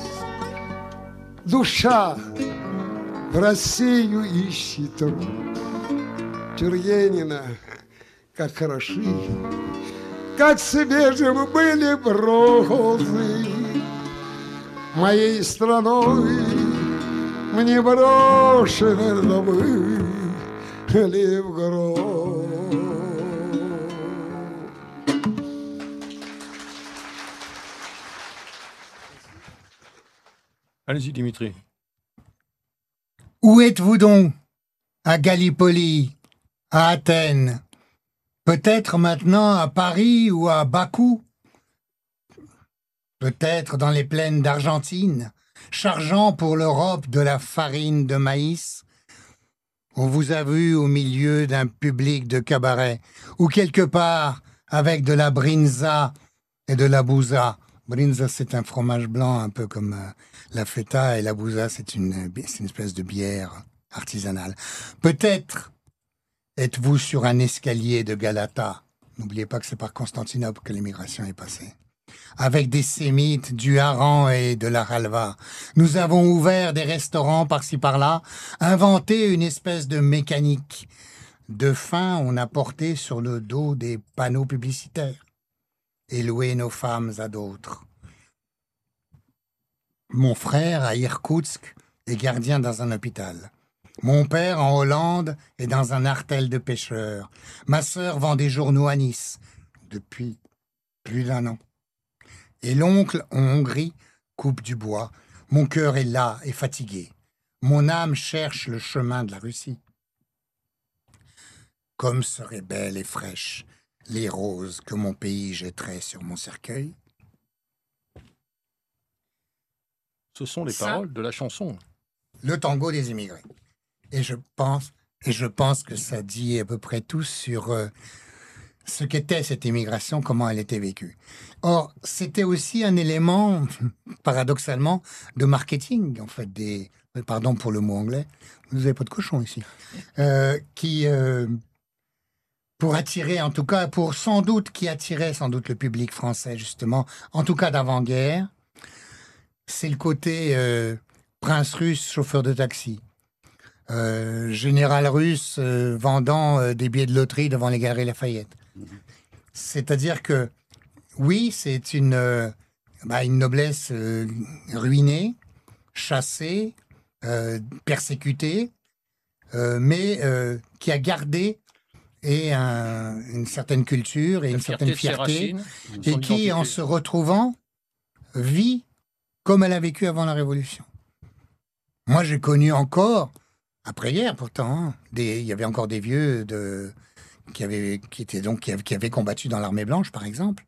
душа в Россию ищет. Тургенина, как хороши, как свежим были бронзы. Моей страной мне брошены домы ли в гроб. Allez-y, Dimitri. Où êtes-vous donc? À Gallipoli, à Athènes, peut-être maintenant à Paris ou à Bakou, peut-être dans les plaines d'Argentine, chargeant pour l'Europe de la farine de maïs. On vous a vu au milieu d'un public de cabaret, ou quelque part avec de la brinza et de la bouza. Brinza, c'est un fromage blanc, un peu comme euh, la feta, et la bouza, c'est une, c'est une espèce de bière artisanale. Peut-être êtes-vous sur un escalier de Galata. N'oubliez pas que c'est par Constantinople que l'émigration est passée. Avec des sémites, du hareng et de la halva. Nous avons ouvert des restaurants par-ci par-là, inventé une espèce de mécanique. De faim, on a porté sur le dos des panneaux publicitaires et loué nos femmes à d'autres. Mon frère, à Irkoutsk, est gardien dans un hôpital. Mon père, en Hollande, est dans un artel de pêcheurs. Ma sœur vend des journaux à Nice, depuis plus d'un an. Et l'oncle, en Hongrie, coupe du bois. Mon cœur est las et fatigué. Mon âme cherche le chemin de la Russie. Comme seraient belles et fraîches les roses que mon pays jetterait sur mon cercueil. Ce sont les Ça- paroles de la chanson. Le tango des immigrés. Et je pense, et je pense que ça dit à peu près tout sur euh, ce qu'était cette immigration, comment elle était vécue. Or, c'était aussi un élément, paradoxalement, de marketing, en fait, des, pardon pour le mot anglais, vous n'avez pas de cochon ici, euh, qui, euh, pour attirer, en tout cas, pour sans doute, qui attirait sans doute le public français, justement, en tout cas d'avant-guerre, c'est le côté euh, prince russe, chauffeur de taxi. Euh, général russe euh, vendant euh, des billets de loterie devant les galeries Lafayette. C'est-à-dire que, oui, c'est une, euh, bah, une noblesse euh, ruinée, chassée, euh, persécutée, euh, mais euh, qui a gardé et un- une certaine culture et La une fierté certaine de ses fierté, racines, de et son qui, identité. en se retrouvant, vit comme elle a vécu avant la Révolution. Moi, j'ai connu encore, après-hier pourtant, hein, des- il y avait encore des vieux de, qui, avaient, qui, étaient donc, qui, avaient, qui avaient combattu dans l'armée blanche, par exemple,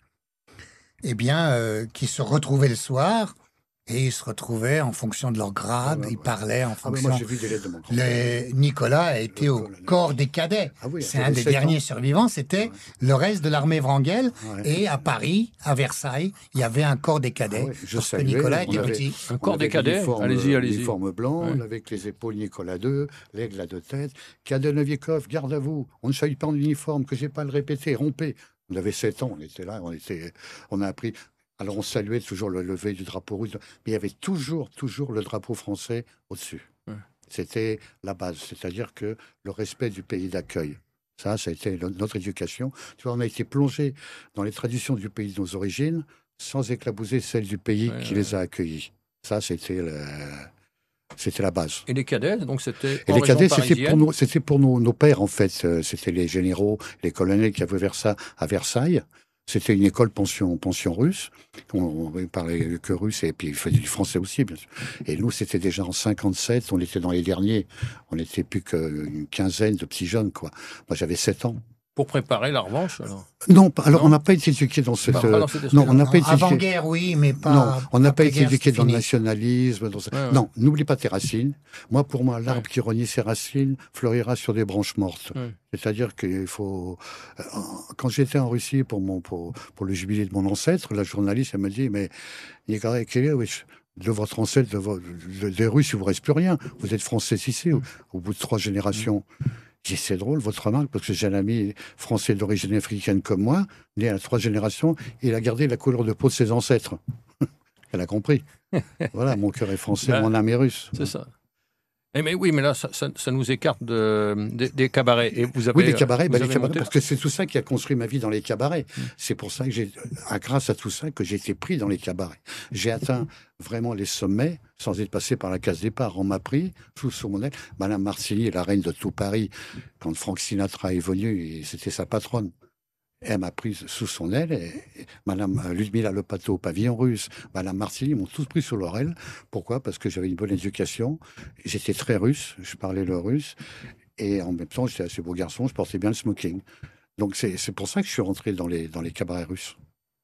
eh bien, euh, qui se retrouvaient le soir, et ils se retrouvaient en fonction de leur grade, Ah ouais, ils ouais. parlaient en Ah, mais fonction... moi, j'ai vu des lettres de mon grand-père. Les- Nicolas a été au Nicolas, corps des cadets. Ah oui, C'est j'avais un des sept derniers ans. survivants. C'était Ouais. le reste de l'armée Wrangel. Ouais. Et à Paris, à Versailles, il y avait un corps des cadets. Ah ouais, je parce que saluais, Nicolas on était avait- petit. Un On corps des avait cadets, l'uniforme- allez-y, allez-y. L'uniforme blanc, Ouais. avec les épaules Nicolas deux, l'aigle à deux têtes. Cadet Novikov, garde à vous. On ne salue pas en uniforme, que j'ai pas à le répéter, rompez. On avait sept ans, on était là, on, était, on a appris. Alors on saluait toujours le lever du drapeau rouge, mais il y avait toujours, toujours le drapeau français au-dessus. Ouais. C'était la base, c'est-à-dire que le respect du pays d'accueil. Ça, ça a été le- notre éducation. Tu vois, on a été plongé dans les traditions du pays de nos origines, sans éclabouser celles du pays Ouais, qui ouais. les a accueillis. Ça, c'était le- c'était la base. Et les cadets, donc c'était Et en les région cadets, c'était parisienne. pour, nos, c'était pour nos, nos pères, en fait. Euh, C'était les généraux, les colonels qui avaient vers ça à Versailles. C'était une école pension, pension russe. On, on parlait que russe et puis il fallait du français aussi, bien sûr. Et nous, c'était déjà en cinquante-sept. On était dans les derniers. On n'était plus qu'une quinzaine de petits jeunes, quoi. Moi, j'avais sept ans. Pour préparer la revanche, alors. Non, pas- alors Non. on n'a pas été éduqués dans cette. Pas- pas dans euh, cet non, esprit-là. on n'a pas été éduqués. Avant-guerre, oui, mais pas. Non, on n'a pas été après-guerre, éduqué c'est dans le fini. nationalisme. Dans ça. Ouais, ouais. Non, n'oublie pas tes racines. Moi, pour moi, l'arbre Ouais. qui renie ses racines fleurira sur des branches mortes. Ouais. C'est-à-dire qu'il faut. euh, Quand j'étais en Russie pour, mon, pour, pour le jubilé de mon ancêtre, la journaliste, elle me dit, mais Nikolai Kirillovitch, de votre ancêtre, de vo- de- des Russes, il ne vous reste plus rien. Vous êtes français ici, au, au bout de trois générations. J'ai dit, c'est drôle, votre remarque, parce que j'ai un ami français d'origine africaine comme moi, né à la trois générations, et il a gardé la couleur de peau de ses ancêtres. Elle a compris. Voilà, mon cœur est français, Ben, mon âme est russe. C'est ça. Eh, mais oui, mais là, ça, ça- ça nous écarte de, des, des cabarets. Et vous avez, Oui, les cabarets, vous bah, les avez cabarets, monté- parce que c'est tout ça qui a construit ma vie dans les cabarets. C'est pour ça que j'ai, ah, grâce à tout ça, que j'ai été pris dans les cabarets. J'ai atteint vraiment les sommets sans être passé par la case départ. On m'a pris sous son modèle. Madame Marcilly, la reine de tout Paris, quand Frank Sinatra est venu, et c'était sa patronne. Elle m'a prise sous son aile. Et, et Madame Ludmila Lepato, pavillon russe, Madame Marcilly m'ont tous pris sous leur aile. Pourquoi? Parce que j'avais une bonne éducation. J'étais très russe. Je parlais le russe. Et en même temps, j'étais assez beau garçon. Je portais bien le smoking. Donc c'est c'est pour ça que je suis rentré dans les, dans les cabarets russes.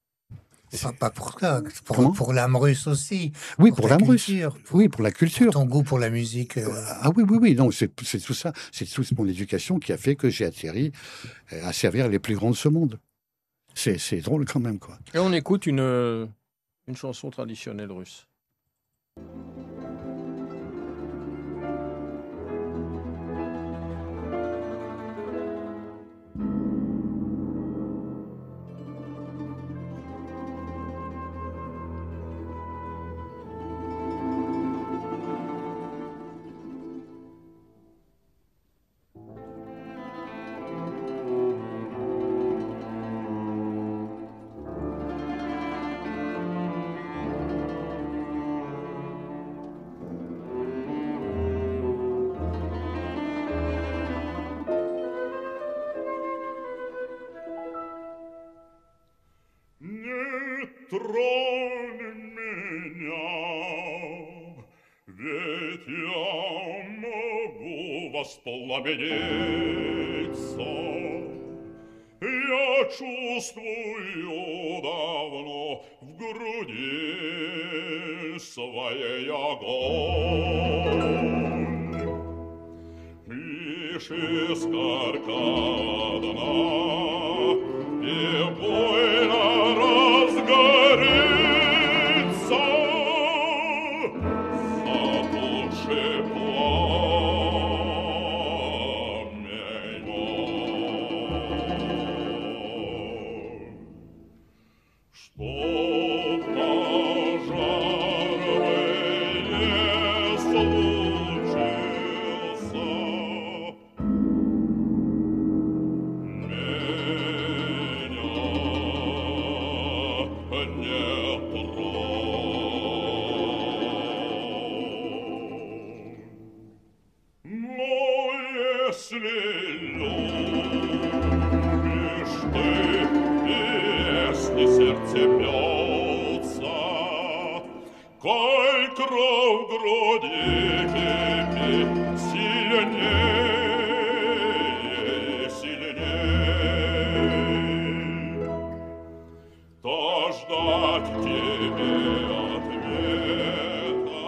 Pas, pas pour ça, Comment pour, pour l'âme russe aussi. Oui, Pour pour ta l'âme russe. culture, Oui, pour la culture. Ton goût pour la musique. euh, Ah oui, oui, oui. Non, c'est c'est tout ça. C'est toute mon éducation qui a fait que j'ai atterri euh, à servir les plus grands de ce monde. C'est c'est drôle quand même, quoi. Et on écoute une, euh, une chanson traditionnelle russe. Не тронь меня, ведь я могу воспламениться. Я чувствую давно в груди своей огонь. Лишь искорка одна, и больно разгорится затухший пламень мой. Чтоб пожар не случился, меня Сердце бьется, коль кровь в груди кипит сильнее, сильнее, то ждать тебе ответа.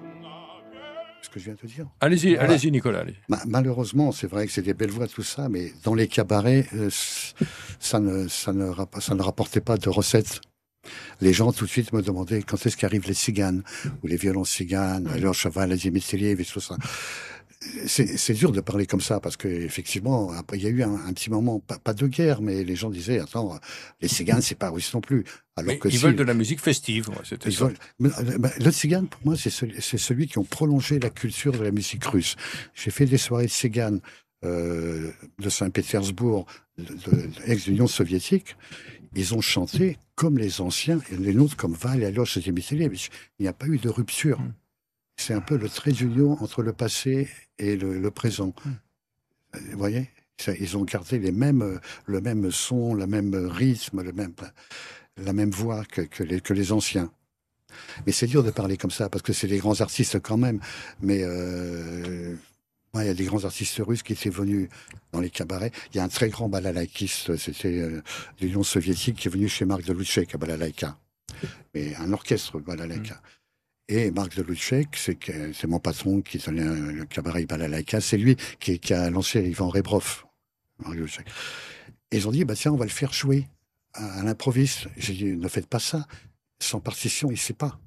Ce que je viens de te dire. Allez-y, Voilà. allez-y, Nicolas. Allez. Ma- malheureusement, c'est vrai que c'est des belles voix, tout ça, mais dans les cabarets, euh, ça, ne, ça, ne, rap- ça ne rapportait pas de recettes. Les gens tout de suite me demandaient quand est-ce qu'arrivent les ciganes ou les violons ciganes, alors cheval, les Dimitriliev et tout ça. C'est, c'est dur de parler comme ça parce que effectivement, après il y a eu un, un petit moment, pas, pas de guerre, mais les gens disaient attends, les ciganes c'est pas russe non plus. Alors Mais que ils si, veulent de la musique festive. Ouais, c'était ils ça. veulent- mais, euh, bah, le cigane, pour moi, c'est celui, c'est celui qui ont prolongé la culture de la musique russe. J'ai fait des soirées de ciganes euh, de Saint-Pétersbourg, de, de l'ex-Union soviétique. Ils ont chanté comme les anciens, et les nôtres comme Val et Aliosh et Dimitriliev. Il n'y a pas eu de rupture. Mm. C'est un peu le trait d'union entre le passé et le, le présent. Mm. Vous voyez, Ça, ils ont gardé les mêmes, le même son, le même rythme, le même, la même voix que, que, les, que les anciens. Mais c'est dur de parler comme ça, parce que c'est des grands artistes quand même. Mais euh, ouais, il y a des grands artistes russes qui étaient venus dans les cabarets. Il y a un très grand balalaïkiste, c'était euh, l'Union soviétique, qui est venu chez Marc Deloutchek à Balalaïka. Mais un orchestre Balalaïka. Mmh. Et Marc Deloutchek, c'est, que, c'est mon patron qui tenait le cabaret Balalaïka. C'est lui qui, qui a lancé Ivan Rebrov. Marc Deloutchek. Et ils ont dit, bah tiens, on va le faire jouer à, à l'improviste. J'ai dit, ne faites pas ça. Sans partition, il ne sait pas.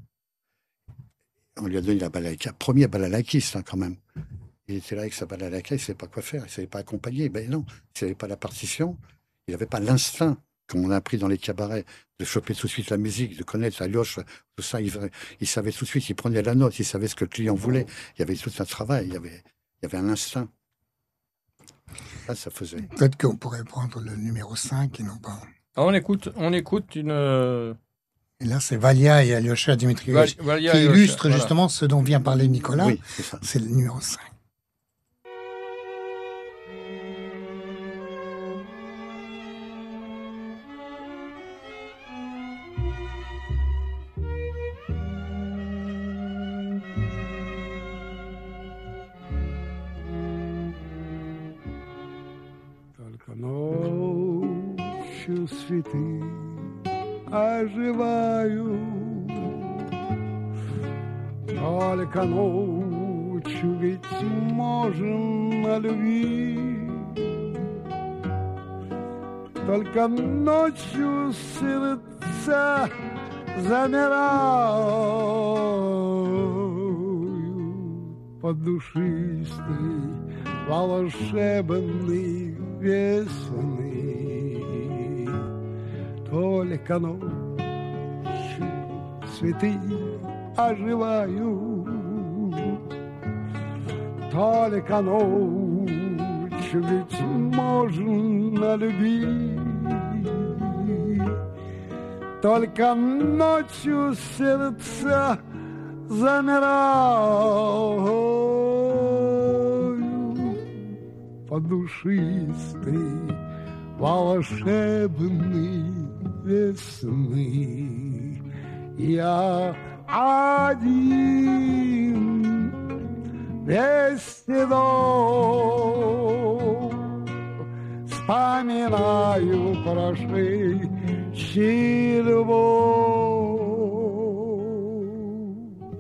On lui a donné la balalaïka. Premier balalaïkiste, hein, quand même. Il était là avec sa balalaïka, il ne savait pas quoi faire, il ne savait pas accompagner. Ben non, il n'avait pas la partition, il n'avait pas l'instinct, comme on a appris dans les cabarets, de choper tout de suite la musique, de connaître la lioche, tout ça. Il, il savait tout de suite, il prenait la note, il savait ce que le client voulait. Il y avait tout un travail, il y avait, il y avait un instinct. Ça, ça faisait. Peut-être qu'on pourrait prendre le numéro cinq et non pas. On écoute, on écoute une. Euh... Et là, c'est Valia et Alyosha Dimitrievich Val- Valia qui et Alyosha, illustrent voilà. justement ce dont vient parler Nicolas. Oui, c'est ça. C'est le numéro cinq. Только ночью цветы оживаю, только ночью ведь можно любить, только ночью сердца замирают под душистой волшебной весны. Только ночью цветы оживают, только ночью ведь можно любить, только ночью сердца замирают под душистой волшебной весны. Я один весь седой вспоминаю прошедший любовь.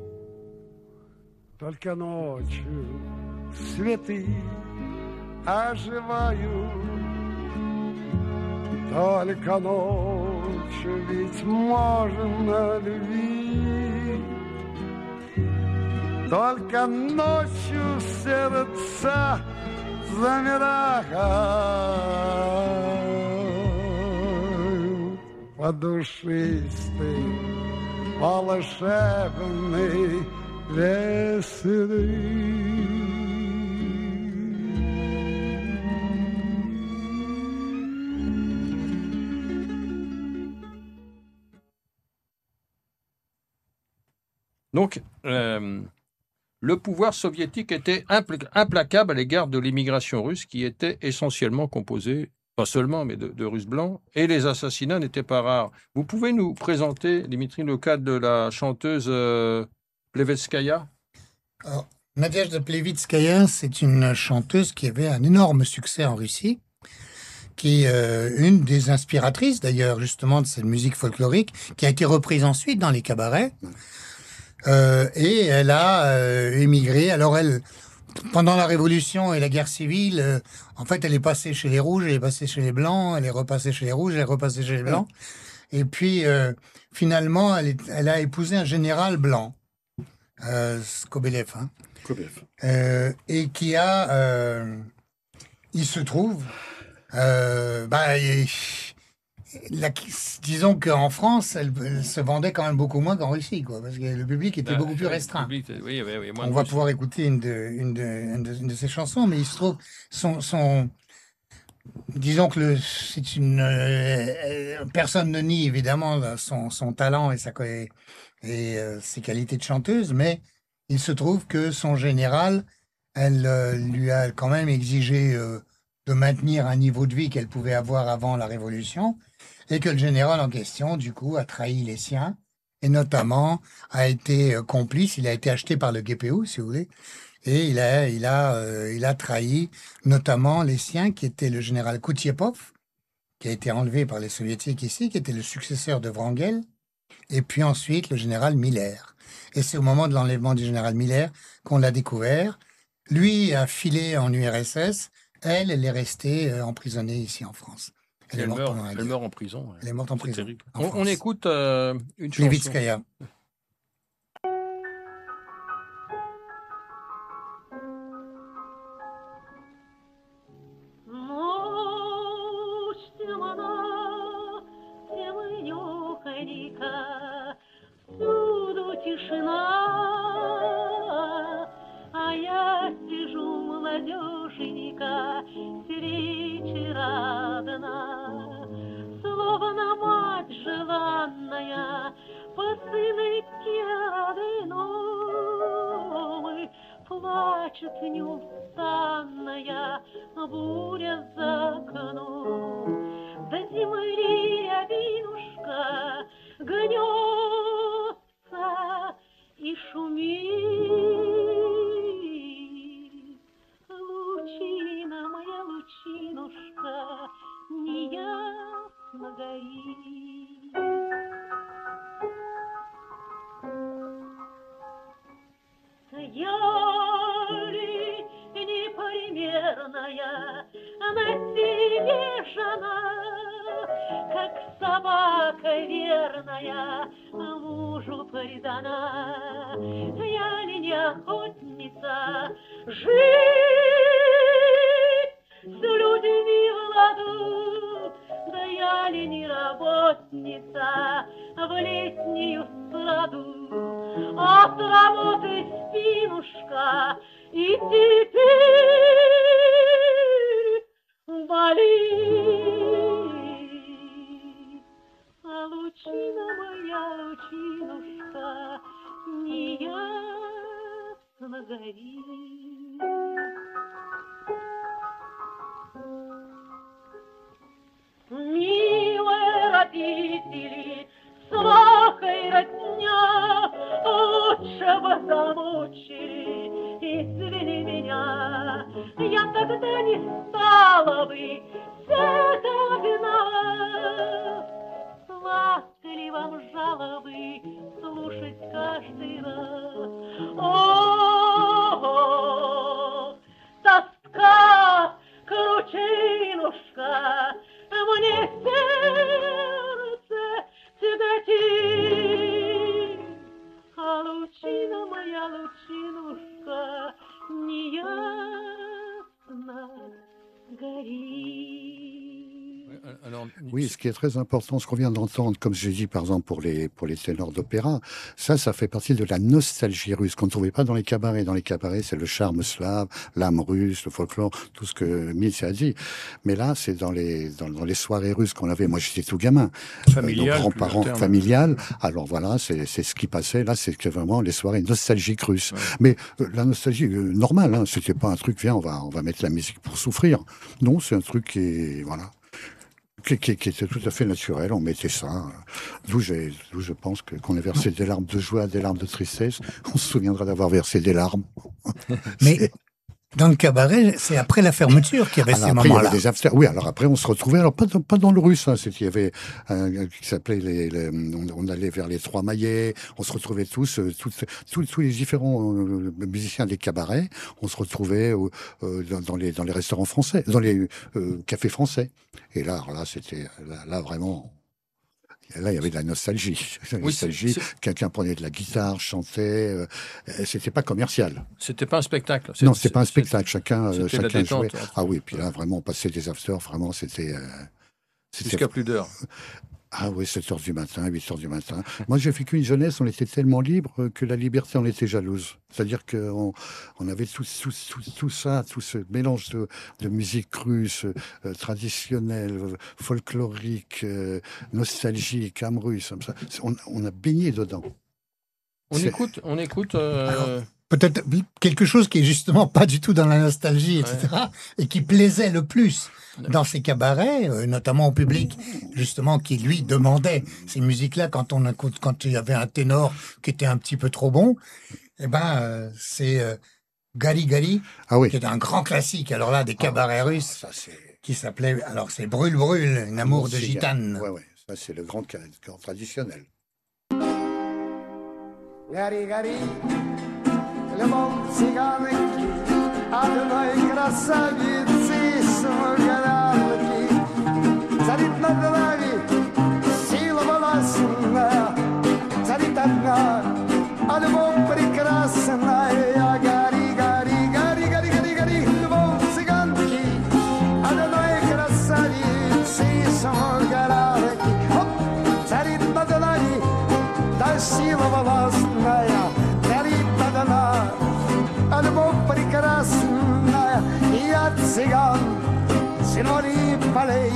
Только ночью цветы оживают, только ночью ведь можно любить, только ночью сердца замирают под душистой волшебной весны. Donc, euh, le pouvoir soviétique était impl- implacable à l'égard de l'immigration russe qui était essentiellement composée, pas seulement, mais de, de Russes blancs, et les assassinats n'étaient pas rares. Vous pouvez nous présenter, Dimitri, le cas de la chanteuse euh, Plevetskaya ? Alors, Nadezhda Plevetskaya, c'est une chanteuse qui avait un énorme succès en Russie, qui est euh, une des inspiratrices d'ailleurs justement de cette musique folklorique, qui a été reprise ensuite dans les cabarets. Euh, et elle a euh, émigré. Alors elle, pendant la Révolution et la guerre civile, euh, en fait, elle est passée chez les Rouges, elle est passée chez les Blancs, elle est repassée chez les Rouges, elle est repassée chez les Blancs. Et puis euh, finalement, elle, est, elle a épousé un général blanc, euh, Skobelev, hein, Skobelev. Euh, et qui a, euh, il se trouve, euh, bah, il, La, disons qu'en France, elle, elle se vendait quand même beaucoup moins qu'en Russie, quoi, parce que le public était Ah, beaucoup plus oui, restreint. le public, oui, oui, oui, moins On de va Russes. pouvoir écouter une de, une, de, une, de, une de ses chansons, mais il se trouve, son, son, disons que le, c'est une, euh, personne ne nie évidemment son, son talent et, sa, et, et euh, ses qualités de chanteuse, mais il se trouve que son général, elle euh, lui a quand même exigé euh, de maintenir un niveau de vie qu'elle pouvait avoir avant la Révolution. Et que le général en question, du coup, a trahi les siens, et notamment a été euh, complice, il a été acheté par le G P U, si vous voulez, et il a, il a, euh, il a trahi notamment les siens, qui était le général Koutiepov, qui a été enlevé par les soviétiques ici, qui était le successeur de Wrangel, et puis ensuite le général Miller. Et c'est au moment de l'enlèvement du général Miller qu'on l'a découvert. Lui a filé en U R S S, elle, elle est restée euh, emprisonnée ici en France. Elle, Elle, est morte meurt, pendant la elle guerre. meurt en prison. ouais. Elle est morte en C'est prison. terrible. en On, on France. écoute euh, une chanson. Plevetskaya. Ночь темна, темнёхонька, всюду тишина, а я сижу, молодеженька, среди одна, словно мать желанная, посылки одной, плачет неустанная буря за окном. До земли рябинушка гнется и шумит. Лучина моя, лучинушка, неясно горит. Стояли непримерная на себе жена, как собака верная мужу предана. Я ли не охотница жить с людьми в ладу, да я ли не работница в летнюю саду. От работы спинушка и теперь болит. А лучина моя, лучинушка, неясно горит. Милые родители, сваха и родня, лучше бы замучили, извини меня. Я тогда не стала бы с этого вина. Сладко ли вам жалобы слушать каждый раз? О, тоска, кручинушка, мне сердце тяготит, а лучина моя, лучинушка, неясно горит. Alors, Oui, ce qui est très important, ce qu'on vient d'entendre, comme j'ai dit par exemple pour les, pour les ténors d'opéra, ça, ça fait partie de la nostalgie russe qu'on ne trouvait pas dans les cabarets. Dans les cabarets, c'est le charme slave, l'âme russe, le folklore, tout ce que Mills a dit. Mais là, c'est dans les, dans, dans les soirées russes qu'on avait. Moi, j'étais tout gamin. Familial, Euh, nos grands-parents, plus long terme. familial. Alors voilà, c'est, c'est ce qui passait. Là, c'est que vraiment les soirées nostalgiques russes. Ouais. Mais euh, la nostalgie euh, normale, hein, c'était pas un truc, viens, on va, on va mettre la musique pour souffrir. Non, c'est un truc qui est, voilà, qui, qui, qui était tout à fait naturel. On mettait ça. euh, D'où, j'ai, d'où je pense que qu'on a versé des larmes de joie, des larmes de tristesse. On se souviendra d'avoir versé des larmes. Mais dans le cabaret, c'est après la fermeture qu'il y avait Alors ces après, il y moments-là. avait des afters. Oui, alors après, on se retrouvait, alors pas dans, pas dans le russe, hein, c'était, il y avait un gars qui s'appelait les, les- on, on allait vers les Trois Maillets, on se retrouvait tous, euh, toutes- tous, tous les différents euh, musiciens des cabarets, on se retrouvait euh, euh, dans, dans les, dans les restaurants français, dans les euh, cafés français. Et là, alors là, c'était, là, là, vraiment, là, il y avait de la nostalgie. La Oui, nostalgie. c'est- c'est- Quelqu'un prenait de la guitare, chantait, euh, euh, c'était pas commercial. C'était pas un spectacle. Non, c'est pas un spectacle. Chacun, euh, c'était la chacun détente, jouait. entre- Ah oui, puis là, vraiment, on passait des afters, vraiment, c'était. euh, c'était- Jusqu'à plus d'heures. Ah oui, sept heures du matin, huit heures du matin. Moi, j'ai vécu une jeunesse, on était tellement libre euh, que la liberté en était jalouse. C'est-à-dire qu'on on avait tout, tout, tout, tout ça, tout ce mélange de, de musique russe, euh, traditionnelle, euh, folklorique, euh, nostalgique, âme russe, comme ça. On, on a baigné dedans. On C'est- écoute, on écoute. euh, Peut-être quelque chose qui est justement pas du tout dans la nostalgie, et cetera, et qui plaisait le plus dans ces cabarets, euh, notamment au public, justement, qui lui demandait ces musiques-là quand on écoute, quand il y avait un ténor qui était un petit peu trop bon. Eh ben, euh, c'est euh, Gari Gari, Ah oui. qui est un grand classique. Alors là, des cabarets russes Ça, c'est. qui s'appelait, alors c'est Brûle Brûle, un amour de C'est- gitane. Ouais, ouais. Ça, c'est le grand, ca- grand traditionnel. Гори, гори, любовь цыганки, одной красавицы смуглянки. Царит над нами сила властная, царит одна, а любовь прекрасная. Гори, гори, гори, гори, гори, гори, любовь цыганки, одной красавицы смуглянки. Оп, царит над нами та сила властная, горит одна, а любовь прекрасная. И от цыган синори полей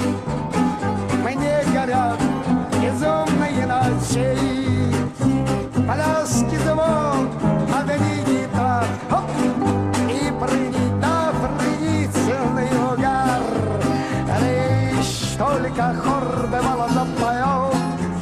мне горят безумные ночей. Пляски звон, одни гитар, хоп, и прыгнет на прыгнительный угар. Лишь только хор бывало запоет,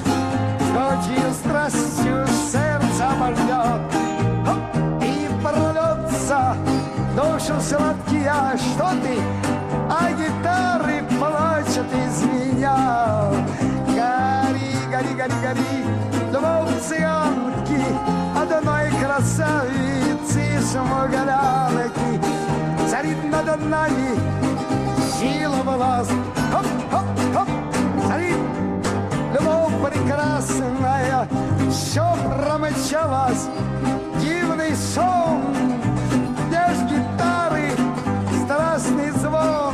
ночью страстью сердце обождет, хоп, и прольется душу сладкие, что ты, а гитары плачут из меня. Гори, гори, гори, гори, любовь цыганки, одной красавицы смуглянки. Царит над нами сила власть, хоп, хоп, хоп, царит любовь прекрасная, все промчалось, дивный сон, где ж гитары, страстный звон,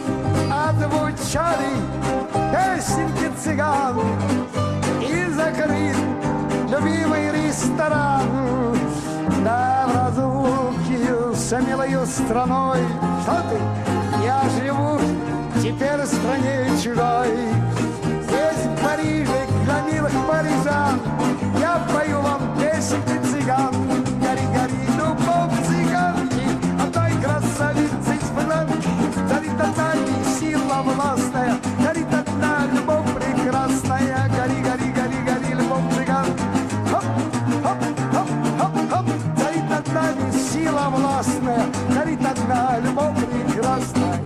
отзвучали песенки цыган, и закрыт любимый ресторан. Да в разлуке с милою страной, что ты, я живу теперь в стране чужой. Здесь, в Париже, для милых парижан, я пою вам песенки цыган. Гори, гори, любовь цыганки, одной красавицы из Франки. Горит одна сила властная, горит одна любовь прекрасная. Гори, гори, гори, гори, любовь цыган. Хоп, хоп, хоп, хоп, хоп. Горит одна сила властная, горит одна любовь прекрасная.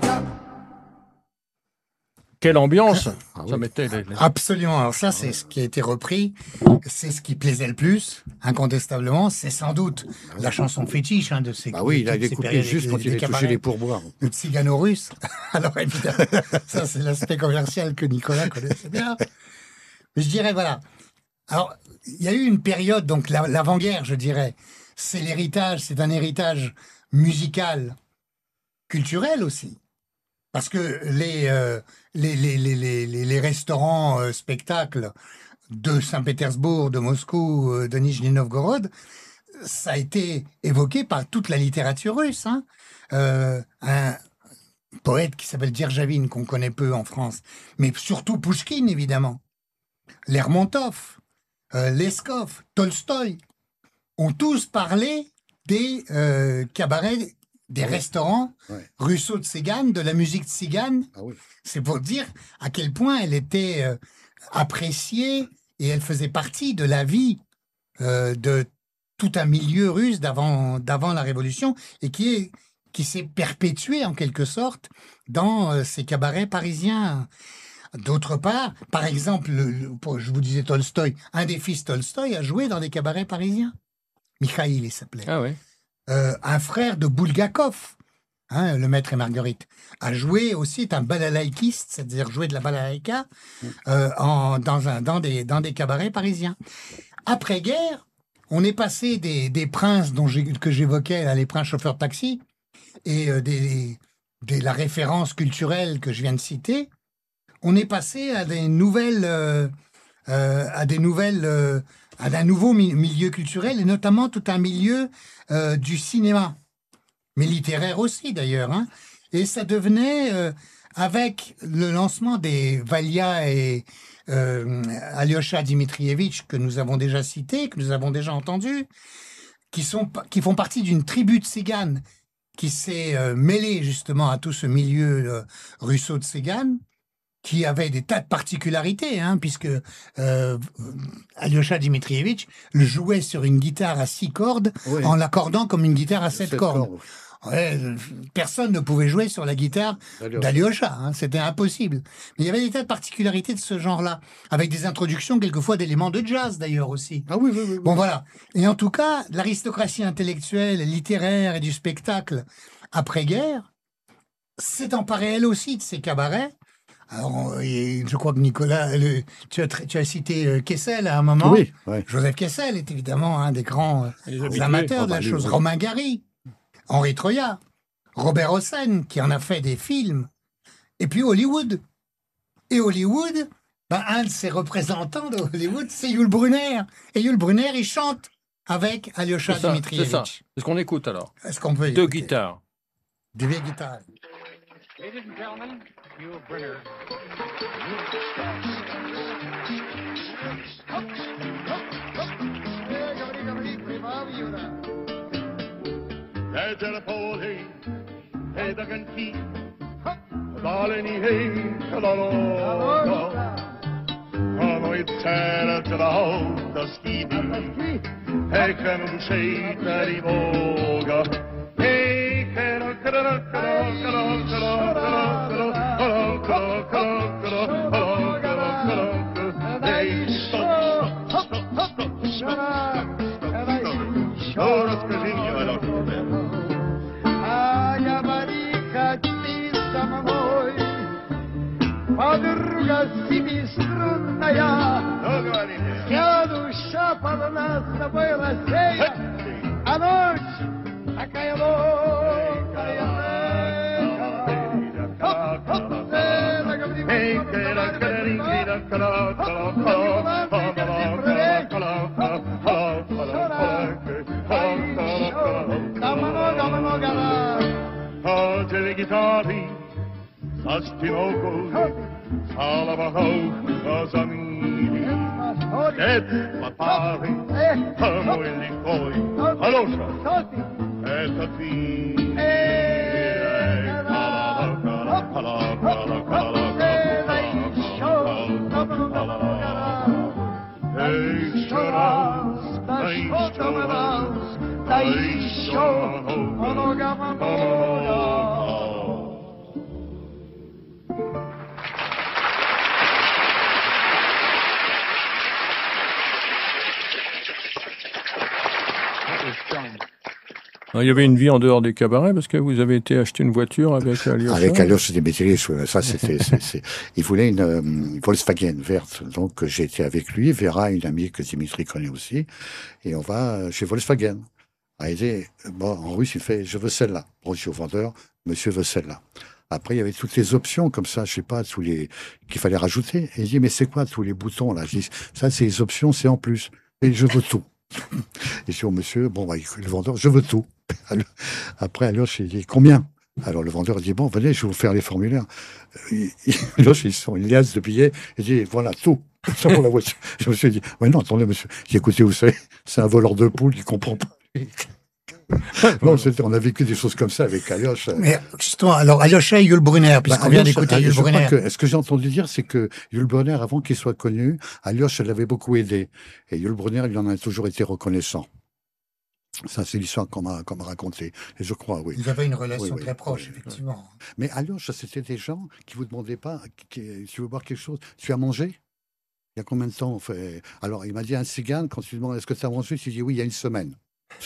Quelle ambiance. Ah Ça oui. mettait les- les- Absolument. Alors ça, c'est ce qui a été repris. C'est ce qui plaisait le plus, incontestablement. C'est sans doute la chanson fétiche hein, de ces. Bah oui, il a de ces découpé périodes juste des- quand des il a touché cabarets. les pourboires. Le tzigano-russe. Alors évidemment, ça c'est l'aspect commercial que Nicolas connaissait bien. Mais je dirais, voilà. Alors, il y a eu une période, donc la- l'avant-guerre, je dirais. C'est l'héritage, c'est un héritage musical, culturel aussi. Parce que les, euh, les, les, les, les, les restaurants euh, spectacles de Saint-Pétersbourg, de Moscou, euh, de Nijni-Novgorod, ça a été évoqué par toute la littérature russe. Hein. Euh, un poète qui s'appelle Djerzhavine, qu'on connaît peu en France, mais surtout Pouchkine, évidemment. Lermontov, euh, Leskov, Tolstoï, ont tous parlé des euh, cabarets, des ouais. restaurants ouais. russo tziganes, de la musique tzigane. Ah oui. C'est pour dire à quel point elle était euh, appréciée et elle faisait partie de la vie euh, de tout un milieu russe d'avant, d'avant la Révolution et qui, est, qui s'est perpétué en quelque sorte dans euh, ces cabarets parisiens. D'autre part, par exemple, le, le, je vous disais Tolstoï, un des fils Tolstoï a joué dans des cabarets parisiens. Mikhaïl, il s'appelait. Ah oui. Euh, un frère de Bulgakov, hein, le maître et Marguerite, a joué aussi, est un balalaïkiste, c'est-à-dire jouer de la balalaïka euh, en, dans, un, dans, des, dans des cabarets parisiens. Après-guerre, on est passé des, des princes dont j'ai, que j'évoquais, là, les princes chauffeurs de taxi, et euh, des, des, la référence culturelle que je viens de citer, on est passé à des nouvelles, euh, euh, à des nouvelles, euh, à un nouveau mi- milieu culturel, et notamment tout un milieu euh, du cinéma, mais littéraire aussi d'ailleurs. Hein. Et ça devenait, euh, avec le lancement des Valia et euh, Alyosha Dmitrievitch, que nous avons déjà cité, que nous avons déjà entendu, qui, sont, qui font partie d'une tribu tzigane qui s'est euh, mêlée justement à tout ce milieu euh, russo-tzigane, qui avait des tas de particularités, hein, puisque euh, Alyosha Dmitrievitch le jouait sur une guitare à six cordes, oui. en l'accordant comme une guitare à sept, sept cordes. cordes. Ouais, personne ne pouvait jouer sur la guitare d'Alyosha, hein, c'était impossible. Mais il y avait des tas de particularités de ce genre-là, avec des introductions quelquefois d'éléments de jazz d'ailleurs aussi. Ah oui, oui, oui, oui. Bon voilà. Et en tout cas, l'aristocratie intellectuelle, littéraire et du spectacle après-guerre s'est emparée elle aussi de ces cabarets. Alors, je crois que Nicolas, le, tu, as, tu as cité euh, Kessel à un moment. Oui, oui. Joseph Kessel est évidemment un des grands euh, amateurs de la chose. Oui. Romain Gary, Henri Troyat, Robert Hossein, qui en a fait des films. Et puis Hollywood. Et Hollywood, ben, un de ses représentants de Hollywood, c'est Yul Brynner. Et Yul Brynner, il chante avec Alyosha Dmitrievitch. C'est ça. Est-ce qu'on écoute alors? Est-ce qu'on peut Deux guitares. Deux vieilles guitares. Ladies and gentlemen, Yul Brynner. Leggere poli e da canti, daleni hei kaloro. Come il cielo te la holda schidi, e che non sei per i voga. E che non che non che non che Подруга семиструнная, вся душа полна с тобой лосея, а ночь такая легкая, Et papari, amo il licoi, allora, e tati, e cala, cala, cala, cala, cala, e choras, e choras, e choras, monogama, Il y avait une vie en dehors des cabarets parce que vous avez été acheter une voiture avec Alyosha. Avec Alyosha Dmitrievitch, ça c'était, c'est, c'est, il voulait une euh, Volkswagen verte, donc j'ai été avec lui, Vera, une amie que Dimitri connaît aussi, et on va chez Volkswagen. Ah, il dit, bon, en russe il fait, je veux celle-là. Bon, je suis au vendeur, monsieur veut celle-là. Après, il y avait toutes les options comme ça, je sais pas, tous les qu'il fallait rajouter. Et il dit, mais c'est quoi tous les boutons là? Je dis, ça, c'est les options, c'est en plus. Et je veux tout. Et je dis au monsieur, bon, bah, le vendeur, je veux tout. Après, alors, je dis, combien? Alors, le vendeur dit, bon, venez, je vais vous faire les formulaires. Là, ils sont une liasse de billets. Il dit, voilà, tout. Ça pour la voiture. Je me suis dit, ouais, non, attendez, monsieur. J'ai écouté, vous savez, c'est un voleur de poules, il comprend pas. Non, c'était, on a vécu des choses comme ça avec Alioche. Mais justement, alors Alyosha et Yul Brynner, puisqu'on Bah, vient Alioche, d'écouter euh, Yul je crois Brynner. que- Ce que j'ai entendu dire, c'est que Yul Brynner, avant qu'il soit connu, Alioche l'avait beaucoup aidé. Et Yul Brynner, il en a toujours été reconnaissant. Ça, c'est l'histoire qu'on m'a, qu'on m'a racontée. Et je crois, oui. Ils avaient une relation Oui, oui, très proche, oui, oui. effectivement. Mais Alioche, c'était des gens qui vous demandaient pas, qui, qui- tu veux boire quelque chose, tu as mangé? Il y a combien de temps on fait... Alors, il m'a dit un cigane, quand tu lui demandes est-ce que tu as mangé, tu dis oui, il y a une semaine.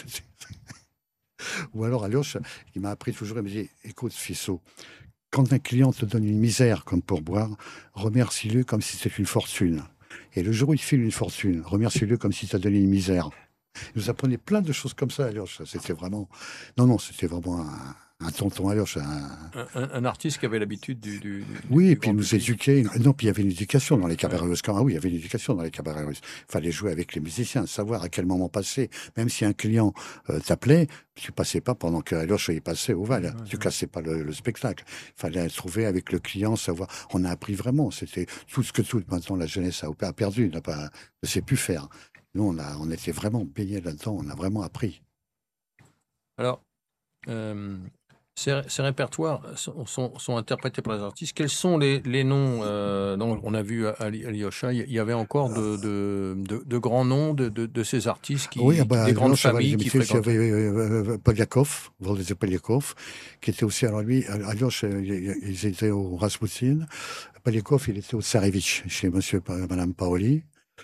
Ou alors, Alioche, il m'a appris toujours, il me dit, écoute, Fisso, quand un client te donne une misère comme pourboire, remercie-le comme si c'était une fortune. Et le jour où il te file une fortune, remercie-le comme s'il t'a donné une misère. Il nous apprenait plein de choses comme ça, Alioche. C'était vraiment... Non, non, c'était vraiment un, un tonton Alioche. Un... Un, un- un artiste qui avait l'habitude du, du, du- Oui, du et puis grand il nous public. éduquait. Non, puis il y avait une éducation dans les cabarets russes. Ah oui, il y avait une éducation dans les cabarets russes. Il fallait jouer avec les musiciens, savoir à quel moment passer. Même si un client euh, t'appelait, tu passais pas pendant que Alioche y passait au Val. Tu cassais pas le, le spectacle. Il fallait trouver avec le client, savoir. On a appris vraiment. C'était tout ce que tout. Maintenant, la jeunesse a, a perdu, n'a pas, ne sait plus faire. Nous, on, a, on était vraiment baignés là-dedans. On a vraiment appris. Alors, euh, ces, ces répertoires sont, sont- sont interprétés par les artistes. Quels sont les, les noms euh, donc on a vu Ali- Alyosha, il y avait encore de, de, de- de grands noms de, de- de ces artistes, qui, Oui, ah bah, des grandes Alioche, familles il qui y avait, fréquentaient. il y avait, euh, euh, Polyakov, Valdez Polyakov, qui était aussi, alors lui, Alioche, euh, ils ils étaient au Rasputin. Polyakov, il était au Tsarevitch, chez monsieur, pa- madame Paoli.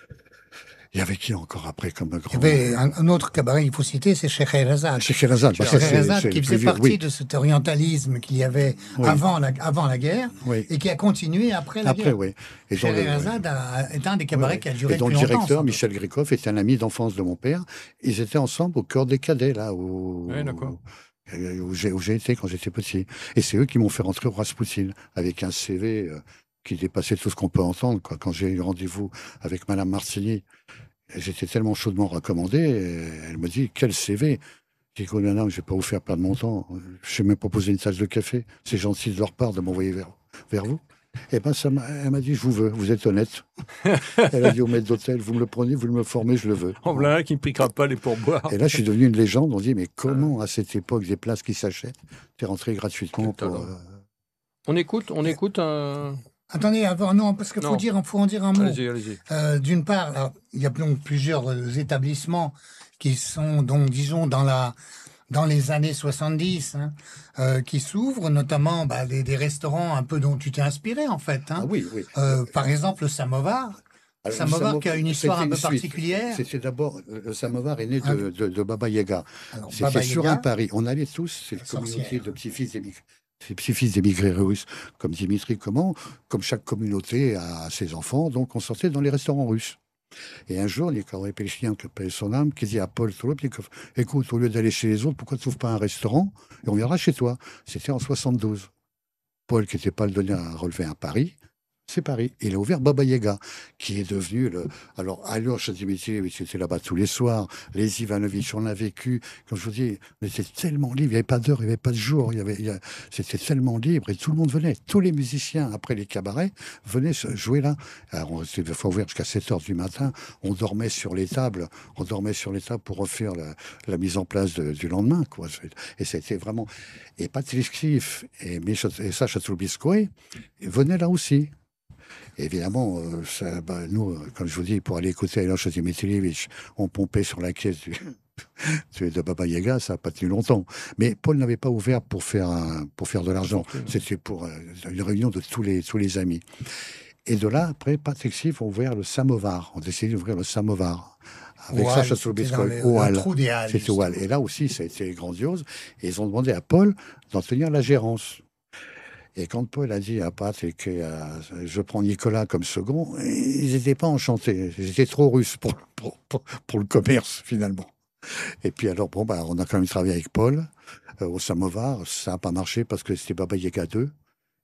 Il y avait qui encore après comme Il y grand... avait un, un autre cabaret, il faut citer, c'est Scheherazade. Chez Scheherazade, bah, ça, c'est- Scheherazade c'est qui le faisait plus vieux, partie oui. de cet orientalisme qu'il y avait Oui. avant, la, avant la guerre Oui. et qui a continué après la Après, guerre. oui. Et dans le- Scheherazade a- est un des cabarets Ouais, qui a ouais. duré Et dont plus le longtemps. directeur, sans doute. Michel Grikov, était un ami d'enfance de mon père. Ils étaient ensemble au cœur des cadets, là, où, Oui, d'accord. où, où j'ai où j'ai été quand j'étais petit. Et c'est eux qui m'ont fait rentrer au Rasputin, avec un C V euh, qui dépassait tout ce qu'on peut entendre. Quoi. Quand j'ai eu rendez-vous avec Madame Martini, j'étais tellement chaudement recommandé, et elle me dit, quel C V? J'ai dit, oh là là, je vais pas vous faire perdre mon temps. Je vais même proposer une tasse de café. C'est gentil de leur part de m'envoyer vers, vers vous. Eh ben, ça m'a- elle m'a dit, je vous veux, vous êtes honnête. Elle a dit au maître d'hôtel, vous me le prenez, vous me formez, je le veux. Oh, voilà, qui ne piquera pas les pourboires. Et là, je suis devenu une légende. On dit, mais comment, à cette époque, des places qui s'achètent, t'es rentré gratuitement Quel pour... talent. euh, On écoute, on écoute un... Attendez, avant, non, parce qu'il faut, Non. dire, faut en dire un mot. Allez-y, allez-y. Euh, D'une part, alors, il y a donc plusieurs euh, établissements qui sont, donc, disons, dans la dans les années soixante-dix, hein, euh, qui s'ouvrent, notamment bah, des, des restaurants un peu dont tu t'es inspiré, en fait. Hein. Ah oui, oui. Euh, par exemple, le Samovar. Alors, Samovar le qui a une c'était histoire un peu suite. particulière. C'était d'abord, le samovar est né Ah. de, de, de Baba Yaga. Alors, C'était Baba sur Yaga, un pari. On allait tous, c'est La une communauté sorcière. de petits-fils d'émigrés. Ces petits-fils d'émigrés russes, comme Dimitri, comment, comme chaque communauté a ses enfants, donc on sortait dans les restaurants russes. Et un jour, Nicolas Pelchien, qui appelle son âme, qui dit à Paul Tolopnikov, écoute, au lieu d'aller chez les autres, pourquoi tu n'ouvres pas un restaurant et on viendra chez toi? C'était en soixante-douze. Paul, qui n'était pas le dernier à relever un pari, c'est Paris. Il a ouvert Baba Yaga, qui est devenu le... Alors, Alioche Dimitrievitch était là-bas tous les soirs. Les Ivanovitch, on a vécu. Comme je vous dis, on était tellement libre. Il n'y avait pas d'heure, il n'y avait pas de jour. Il y avait, il y a... C'était tellement libre et tout le monde venait. Tous les musiciens, après les cabarets, venaient se jouer là. Alors, on s'était des fois ouvert jusqu'à sept heures du matin. On dormait sur les tables. On dormait sur les tables pour refaire la, la mise en place de- du lendemain, quoi. Et c'était vraiment... Et Patrice Cliff et, Michel... et Sacha Trubiscoe venaient là aussi. Évidemment, euh, ça, bah, nous, euh, comme je vous dis, pour aller écouter Alioche Dimitrievitch, on pompait sur la caisse du, du- de Baba Yaga, ça n'a pas tenu longtemps. Mais Paul n'avait pas ouvert pour faire, un- pour faire de l'argent. C'était pour euh, une réunion de tous les, tous les amis. Et de là, après, Patrick Sif a ouvert le Samovar. On a décidé d'ouvrir le Samovar. Avec Au Sacha Hall, c'était Trubiscoe, dans les- au le Hall. trou des Halles, C'était au Hall. Et là aussi, ça a été grandiose. Et ils ont demandé à Paul d'en tenir la gérance. Et quand Paul a dit à Pat et que euh, je prends Nicolas comme second, ils n'étaient pas enchantés. Ils étaient trop russes pour, pour, pour, pour le commerce, finalement. Et puis alors, bon, bah, on a quand même travaillé avec Paul euh, au Samovar. Ça n'a pas marché parce que c'était Baba Yaga deux.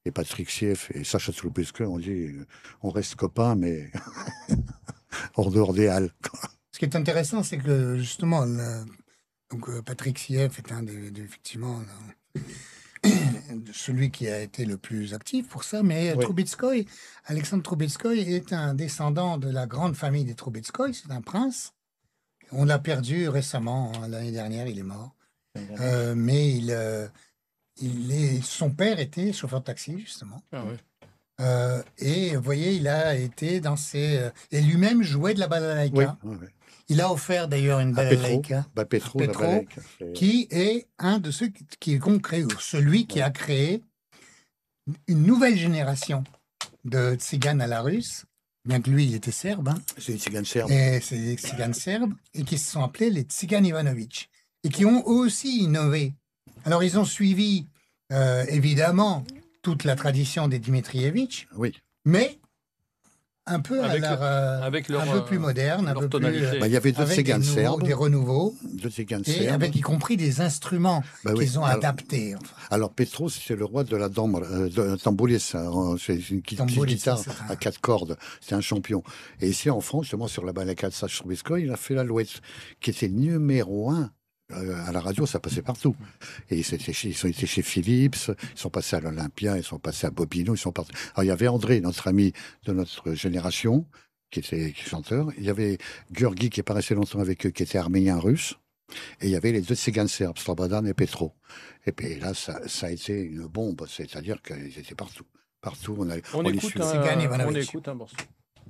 et Patrick Sieff et Sacha Sloupescu ont dit euh, on reste copains, mais hors dehors des halles. Ce qui est intéressant, c'est que justement, le- donc, euh, Patrick Sieff est un des, des- effectivement le- celui qui a été le plus actif pour ça, mais Oui. Troubetskoy, Alexandre Troubetskoy est un descendant de la grande famille des Troubetskoy, c'est un prince. On l'a perdu récemment, hein, l'année dernière, il est mort. Euh, mais il, euh, il est, son père était chauffeur de taxi, justement. Ah ouais. Euh, et vous voyez, il a été dans ses... euh, et lui-même jouait de la balalaïka. Oui, oui, oui. Il a offert d'ailleurs une À Petro, balalaïka, bah, Petro, à la Petro, balalaïka, c'est- qui est un de ceux qui, qui ont créé, ou celui qui a créé une nouvelle génération de tziganes à la russe, bien que lui, il était serbe, hein, c'est une cigane serbe. et c'est des tziganes serbes, et qui se sont appelés les tziganes Ivanovic, et qui ont eux aussi innové. Alors, ils ont suivi, euh, évidemment, toute la tradition des Dimitrievitch, Oui. mais un peu à Avec leur, le- euh, avec leur, un peu euh, plus moderne, un leur peu plus, tonalité. euh, Bah, il y avait deux avec des, tziganes nouveaux- serbes, des renouveaux, deux tziganes et serbes. avec y compris des instruments Bah oui, qu'ils ont alors- adaptés. enfin. Alors Petro, c'est le roi de la dambre, euh, de tamboulis, hein, c'est une petite Tamboulis, guitare c'est ça. à quatre cordes, c'est un champion. Et ici en France, justement sur la balalaïka de Sacha Sloupescu, il a fait l'alouette, qui était numéro un. Euh, à la radio, ça passait partout. Et ils, étaient chez, ils ont été chez Philips, ils sont passés à l'Olympia, ils sont passés à Bobino, ils sont partis. Alors il y avait André, notre ami de notre génération, qui était chanteur. Il y avait Georgi, qui est pas resté longtemps avec eux, qui était arménien russe. Et il y avait les deux tziganes serbes, Slobodan et Petro. Et puis là, ça, ça a été une bombe, c'est-à-dire qu'ils étaient partout. Partout, on, a, On, les écoute suivait. un, Tziganes on Ivanovic. écoute un morceau.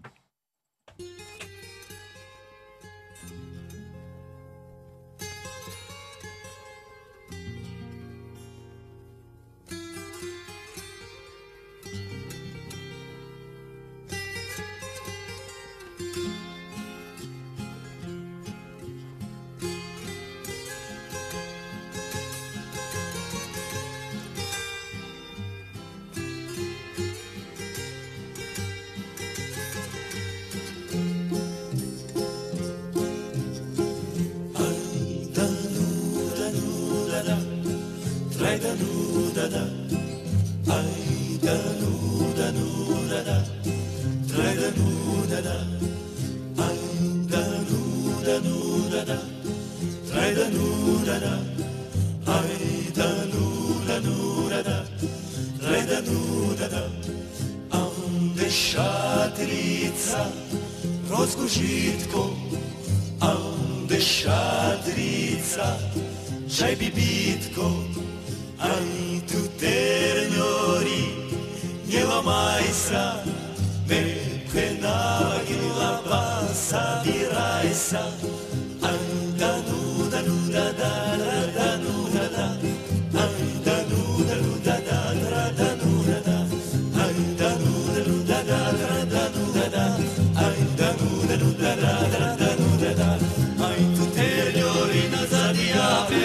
Šatrica, rozgužitko, ande šatrica, čaj bi bitko, aj tu ternjori, njela majsa, me penagila basa dirajsa, anda nuda nuda da da da nuda da, anda nuda nuda da da da nuda da, anda nuda nuda da da da nuda da, anda nuda nuda da da da nuda da, aj tu ternjori nazadijave,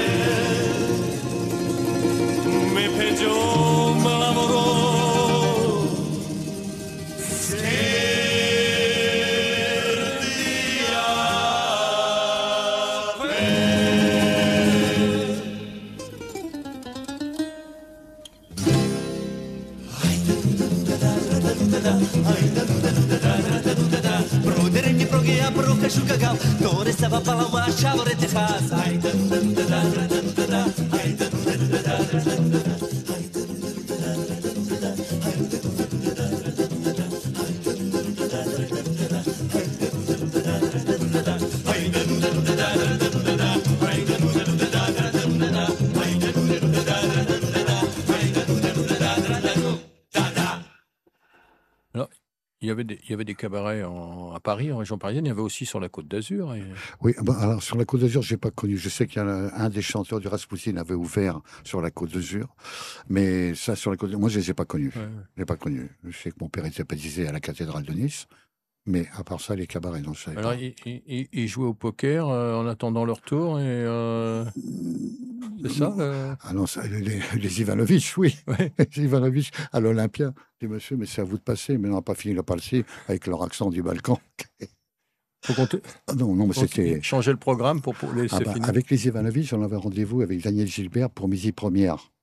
me peđom lavoro. Prodereni progea proka shukagal, tore sava palama shavore tehas. Ai da da da da da da da, ai da da da da da da da. Alors, il y avait des, il y avait des cabarets en- à Paris, en région parisienne. Il y avait aussi sur la Côte d'Azur. Et... Oui, bah, alors sur la Côte d'Azur, j'ai pas connu. Je sais qu'il y a un, un des chanteurs du Rasputin avait ouvert sur la Côte d'Azur, mais ça sur la Côte d'Azur, moi je les ai pas connus. Ouais, ouais. Je l'ai pas connu. Je sais que mon père était baptisé à la cathédrale de Nice, mais à part ça, les cabarets, non, je savais Alors, pas. ils, ils- ils jouaient au poker euh, en attendant leur tour. Et, euh, c'est ça euh Ah non, ça, les, les Ivanovic, oui. Ouais. Les Ivanovic à l'Olympia. Je dis, monsieur, mais c'est à vous de passer, mais on n'a pas fini le passer avec leur accent du Balkan. Faut qu'on te- Ah non, non, mais faut c'était. changer le programme pour, pour laisser Ah bah, finir. avec les Ivanovic, on avait rendez-vous avec Daniel Gilbert pour Midi Première.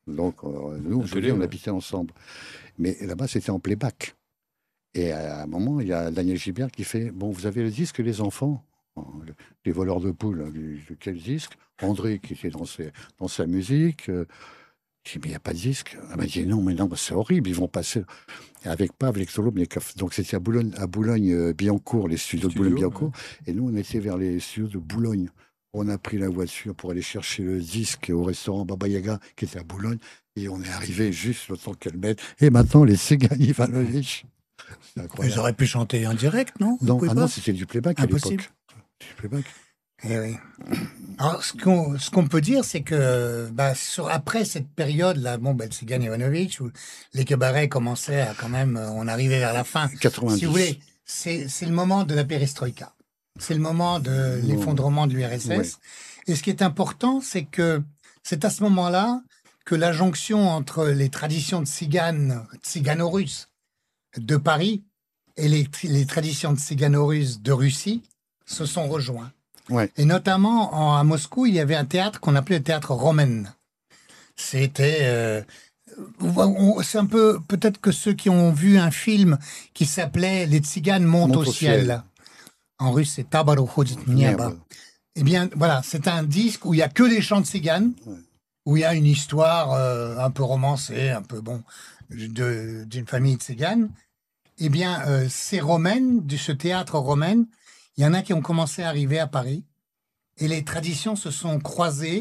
Donc, euh, nous, je veux dire, on habitait ensemble. Mais là-bas, c'était en playback. Et à un moment, il y a Daniel Gilbert qui fait « Bon, vous avez le disque, les enfants ?» Les voleurs de poules, hein, quel disque? André, qui était dans, ses, dans sa musique. Euh, je dis, mais il n'y a pas de disque. Elle m'a dit, non, mais non, c'est horrible, ils vont passer. Et avec Pavel Exolo, donc c'était à Boulogne, à Boulogne-Billancourt, les studios, studios de Boulogne-Billancourt. Ouais. Et nous, on était vers les studios de Boulogne. On a pris la voiture pour aller chercher le disque au restaurant Baba Yaga, qui était à Boulogne. Et on est arrivé juste le temps qu'elle mette. Et maintenant, les Tsigane Ivanovic. Ils auraient pu chanter en direct, non? Non, ah non, c'était du playback Impossible. à l'époque. Du playback. Eh oui. Alors, ce qu'on, ce qu'on peut dire, c'est que bah, sur, après cette période-là, bon, ben, Tsigane Ivanovic, où les cabarets commençaient à quand même, on arrivait vers la fin. quatre-vingt-dix. Si vous voulez, c'est, c'est le moment de la perestroïka. C'est le moment de l'effondrement de l'U R S S. Ouais. Et ce qui est important, c'est que c'est à ce moment-là que la jonction entre les traditions de tziganes, tzigano-russes de Paris et les, les traditions de tzigano-russes de Russie se sont rejoints. Ouais. Et notamment, en, à Moscou, il y avait un théâtre qu'on appelait le théâtre Romen. C'était... Euh, on, c'est un peu... Peut-être que ceux qui ont vu un film qui s'appelait « Les Tziganes montent au ciel ». ciel. En russe, c'est « Tabaroukhod Niaba ». Eh bien, voilà, c'est un disque où il n'y a que des chants de tziganes, ouais. Où il y a une histoire euh, un peu romancée, un peu, bon, de, d'une famille tzigane. Eh bien, euh, ces romaines, de ce théâtre romain, il y en a qui ont commencé à arriver à Paris et les traditions se sont croisées,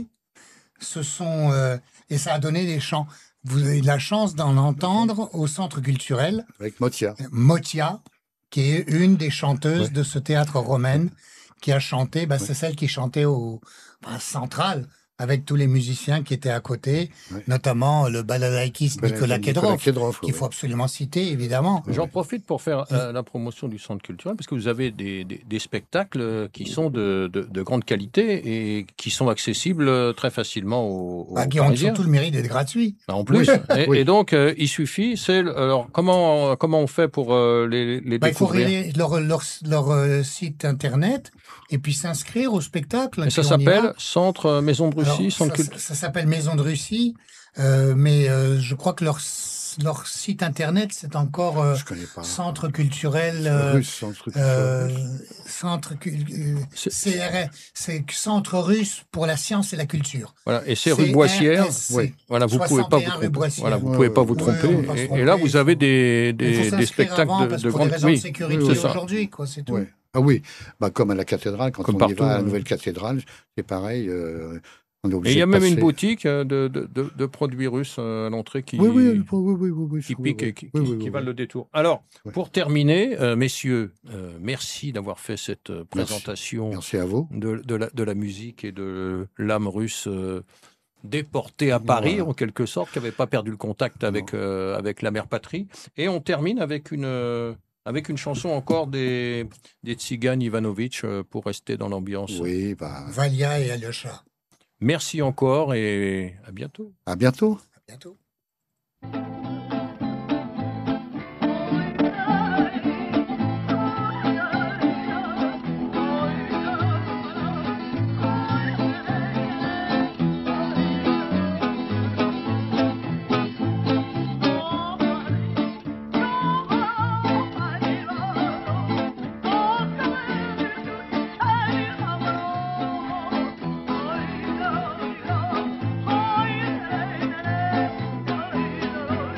se sont, euh, et ça a donné des chants. Vous avez de la chance d'en entendre au Centre culturel. Avec Motia. Motia, qui est une des chanteuses ouais. de ce théâtre romain, qui a chanté, bah, ouais. c'est celle qui chantait au bah, central, avec tous les musiciens qui étaient à côté, ouais. notamment le balalaïkiste Nicolas Kedrov, qu'il ouais. faut absolument citer, évidemment. J'en profite pour faire euh, la promotion du Centre culturel, parce que vous avez des, des, des spectacles qui sont de, de, de grande qualité et qui sont accessibles très facilement aux, aux bah, qui ont surtout le mérite d'être gratuits. En plus. Oui. Et, oui. et donc, euh, il suffit, c'est... Alors, comment, comment on fait pour euh, les, les bah, découvrir? Il faut leur, leur, leur, leur site internet et puis s'inscrire au spectacle. Et ça s'appelle Centre Maison de Russie. Alors, ça, ça, ça s'appelle Maison de Russie, euh, mais euh, je crois que leur, leur site internet, c'est encore euh, Centre culturel... Euh, russe, Centre culturel euh, Centre, euh, C R S, c'est Centre russe pour la science et la culture. Voilà, et c'est rue Boissière. Oui. Voilà, vous ne pouvez pas vous tromper. Voilà, vous pouvez pas vous tromper. Oui, et, tromper. Et là, vous avez des, des, des spectacles de, de grande... Des raisons oui, de sécurité oui, aujourd'hui, quoi, c'est tout. Oui. Ah oui, bah, comme à la cathédrale, quand comme on partout, y va à la nouvelle cathédrale, c'est pareil... Euh, Et il y a même passer. une boutique de, de, de, de produits russes à l'entrée qui, oui, oui, oui, oui, oui, oui, qui oui, pique oui, et qui, oui, qui, oui, qui oui, valent oui. le détour. Alors, oui. pour terminer, euh, messieurs, euh, merci d'avoir fait cette euh, présentation merci. Merci à vous. De, de, la, de la musique et de l'âme russe euh, déportée à Paris, voilà. en quelque sorte, qui n'avait pas perdu le contact avec, euh, avec la mère patrie. Et on termine avec une... Euh, Avec une chanson encore des, des Tziganes Ivanovic euh, pour rester dans l'ambiance. Oui, bah... Valia et Alyosha. Merci encore et à bientôt. À bientôt. À bientôt. Oh,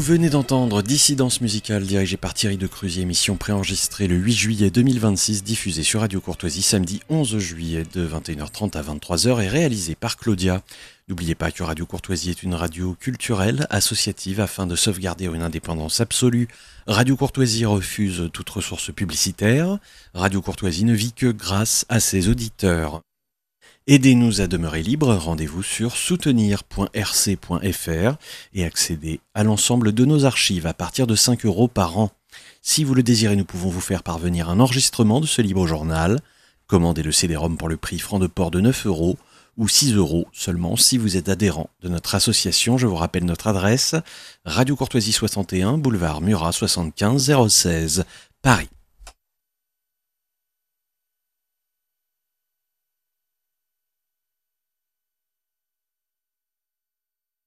venez d'entendre Dissidence musicale dirigée par Thierry de Cruzier, émission préenregistrée le huit juillet deux mille vingt-six, diffusée sur Radio Courtoisie samedi onze juillet de vingt et une heures trente à vingt-trois heures et réalisée par Claudia. N'oubliez pas que Radio Courtoisie est une radio culturelle, associative, afin de sauvegarder une indépendance absolue. Radio Courtoisie refuse toute ressource publicitaire. Radio Courtoisie ne vit que grâce à ses auditeurs. Aidez-nous à demeurer libre, rendez-vous sur soutenir point r c point f r et accédez à l'ensemble de nos archives à partir de cinq euros par an. Si vous le désirez, nous pouvons vous faire parvenir un enregistrement de ce libre journal. Commandez le C D-ROM pour le prix franc de port de neuf euros ou six euros seulement si vous êtes adhérent de notre association. Je vous rappelle notre adresse, Radio Courtoisie soixante et un, boulevard Murat soixante-quinze zéro seize, Paris.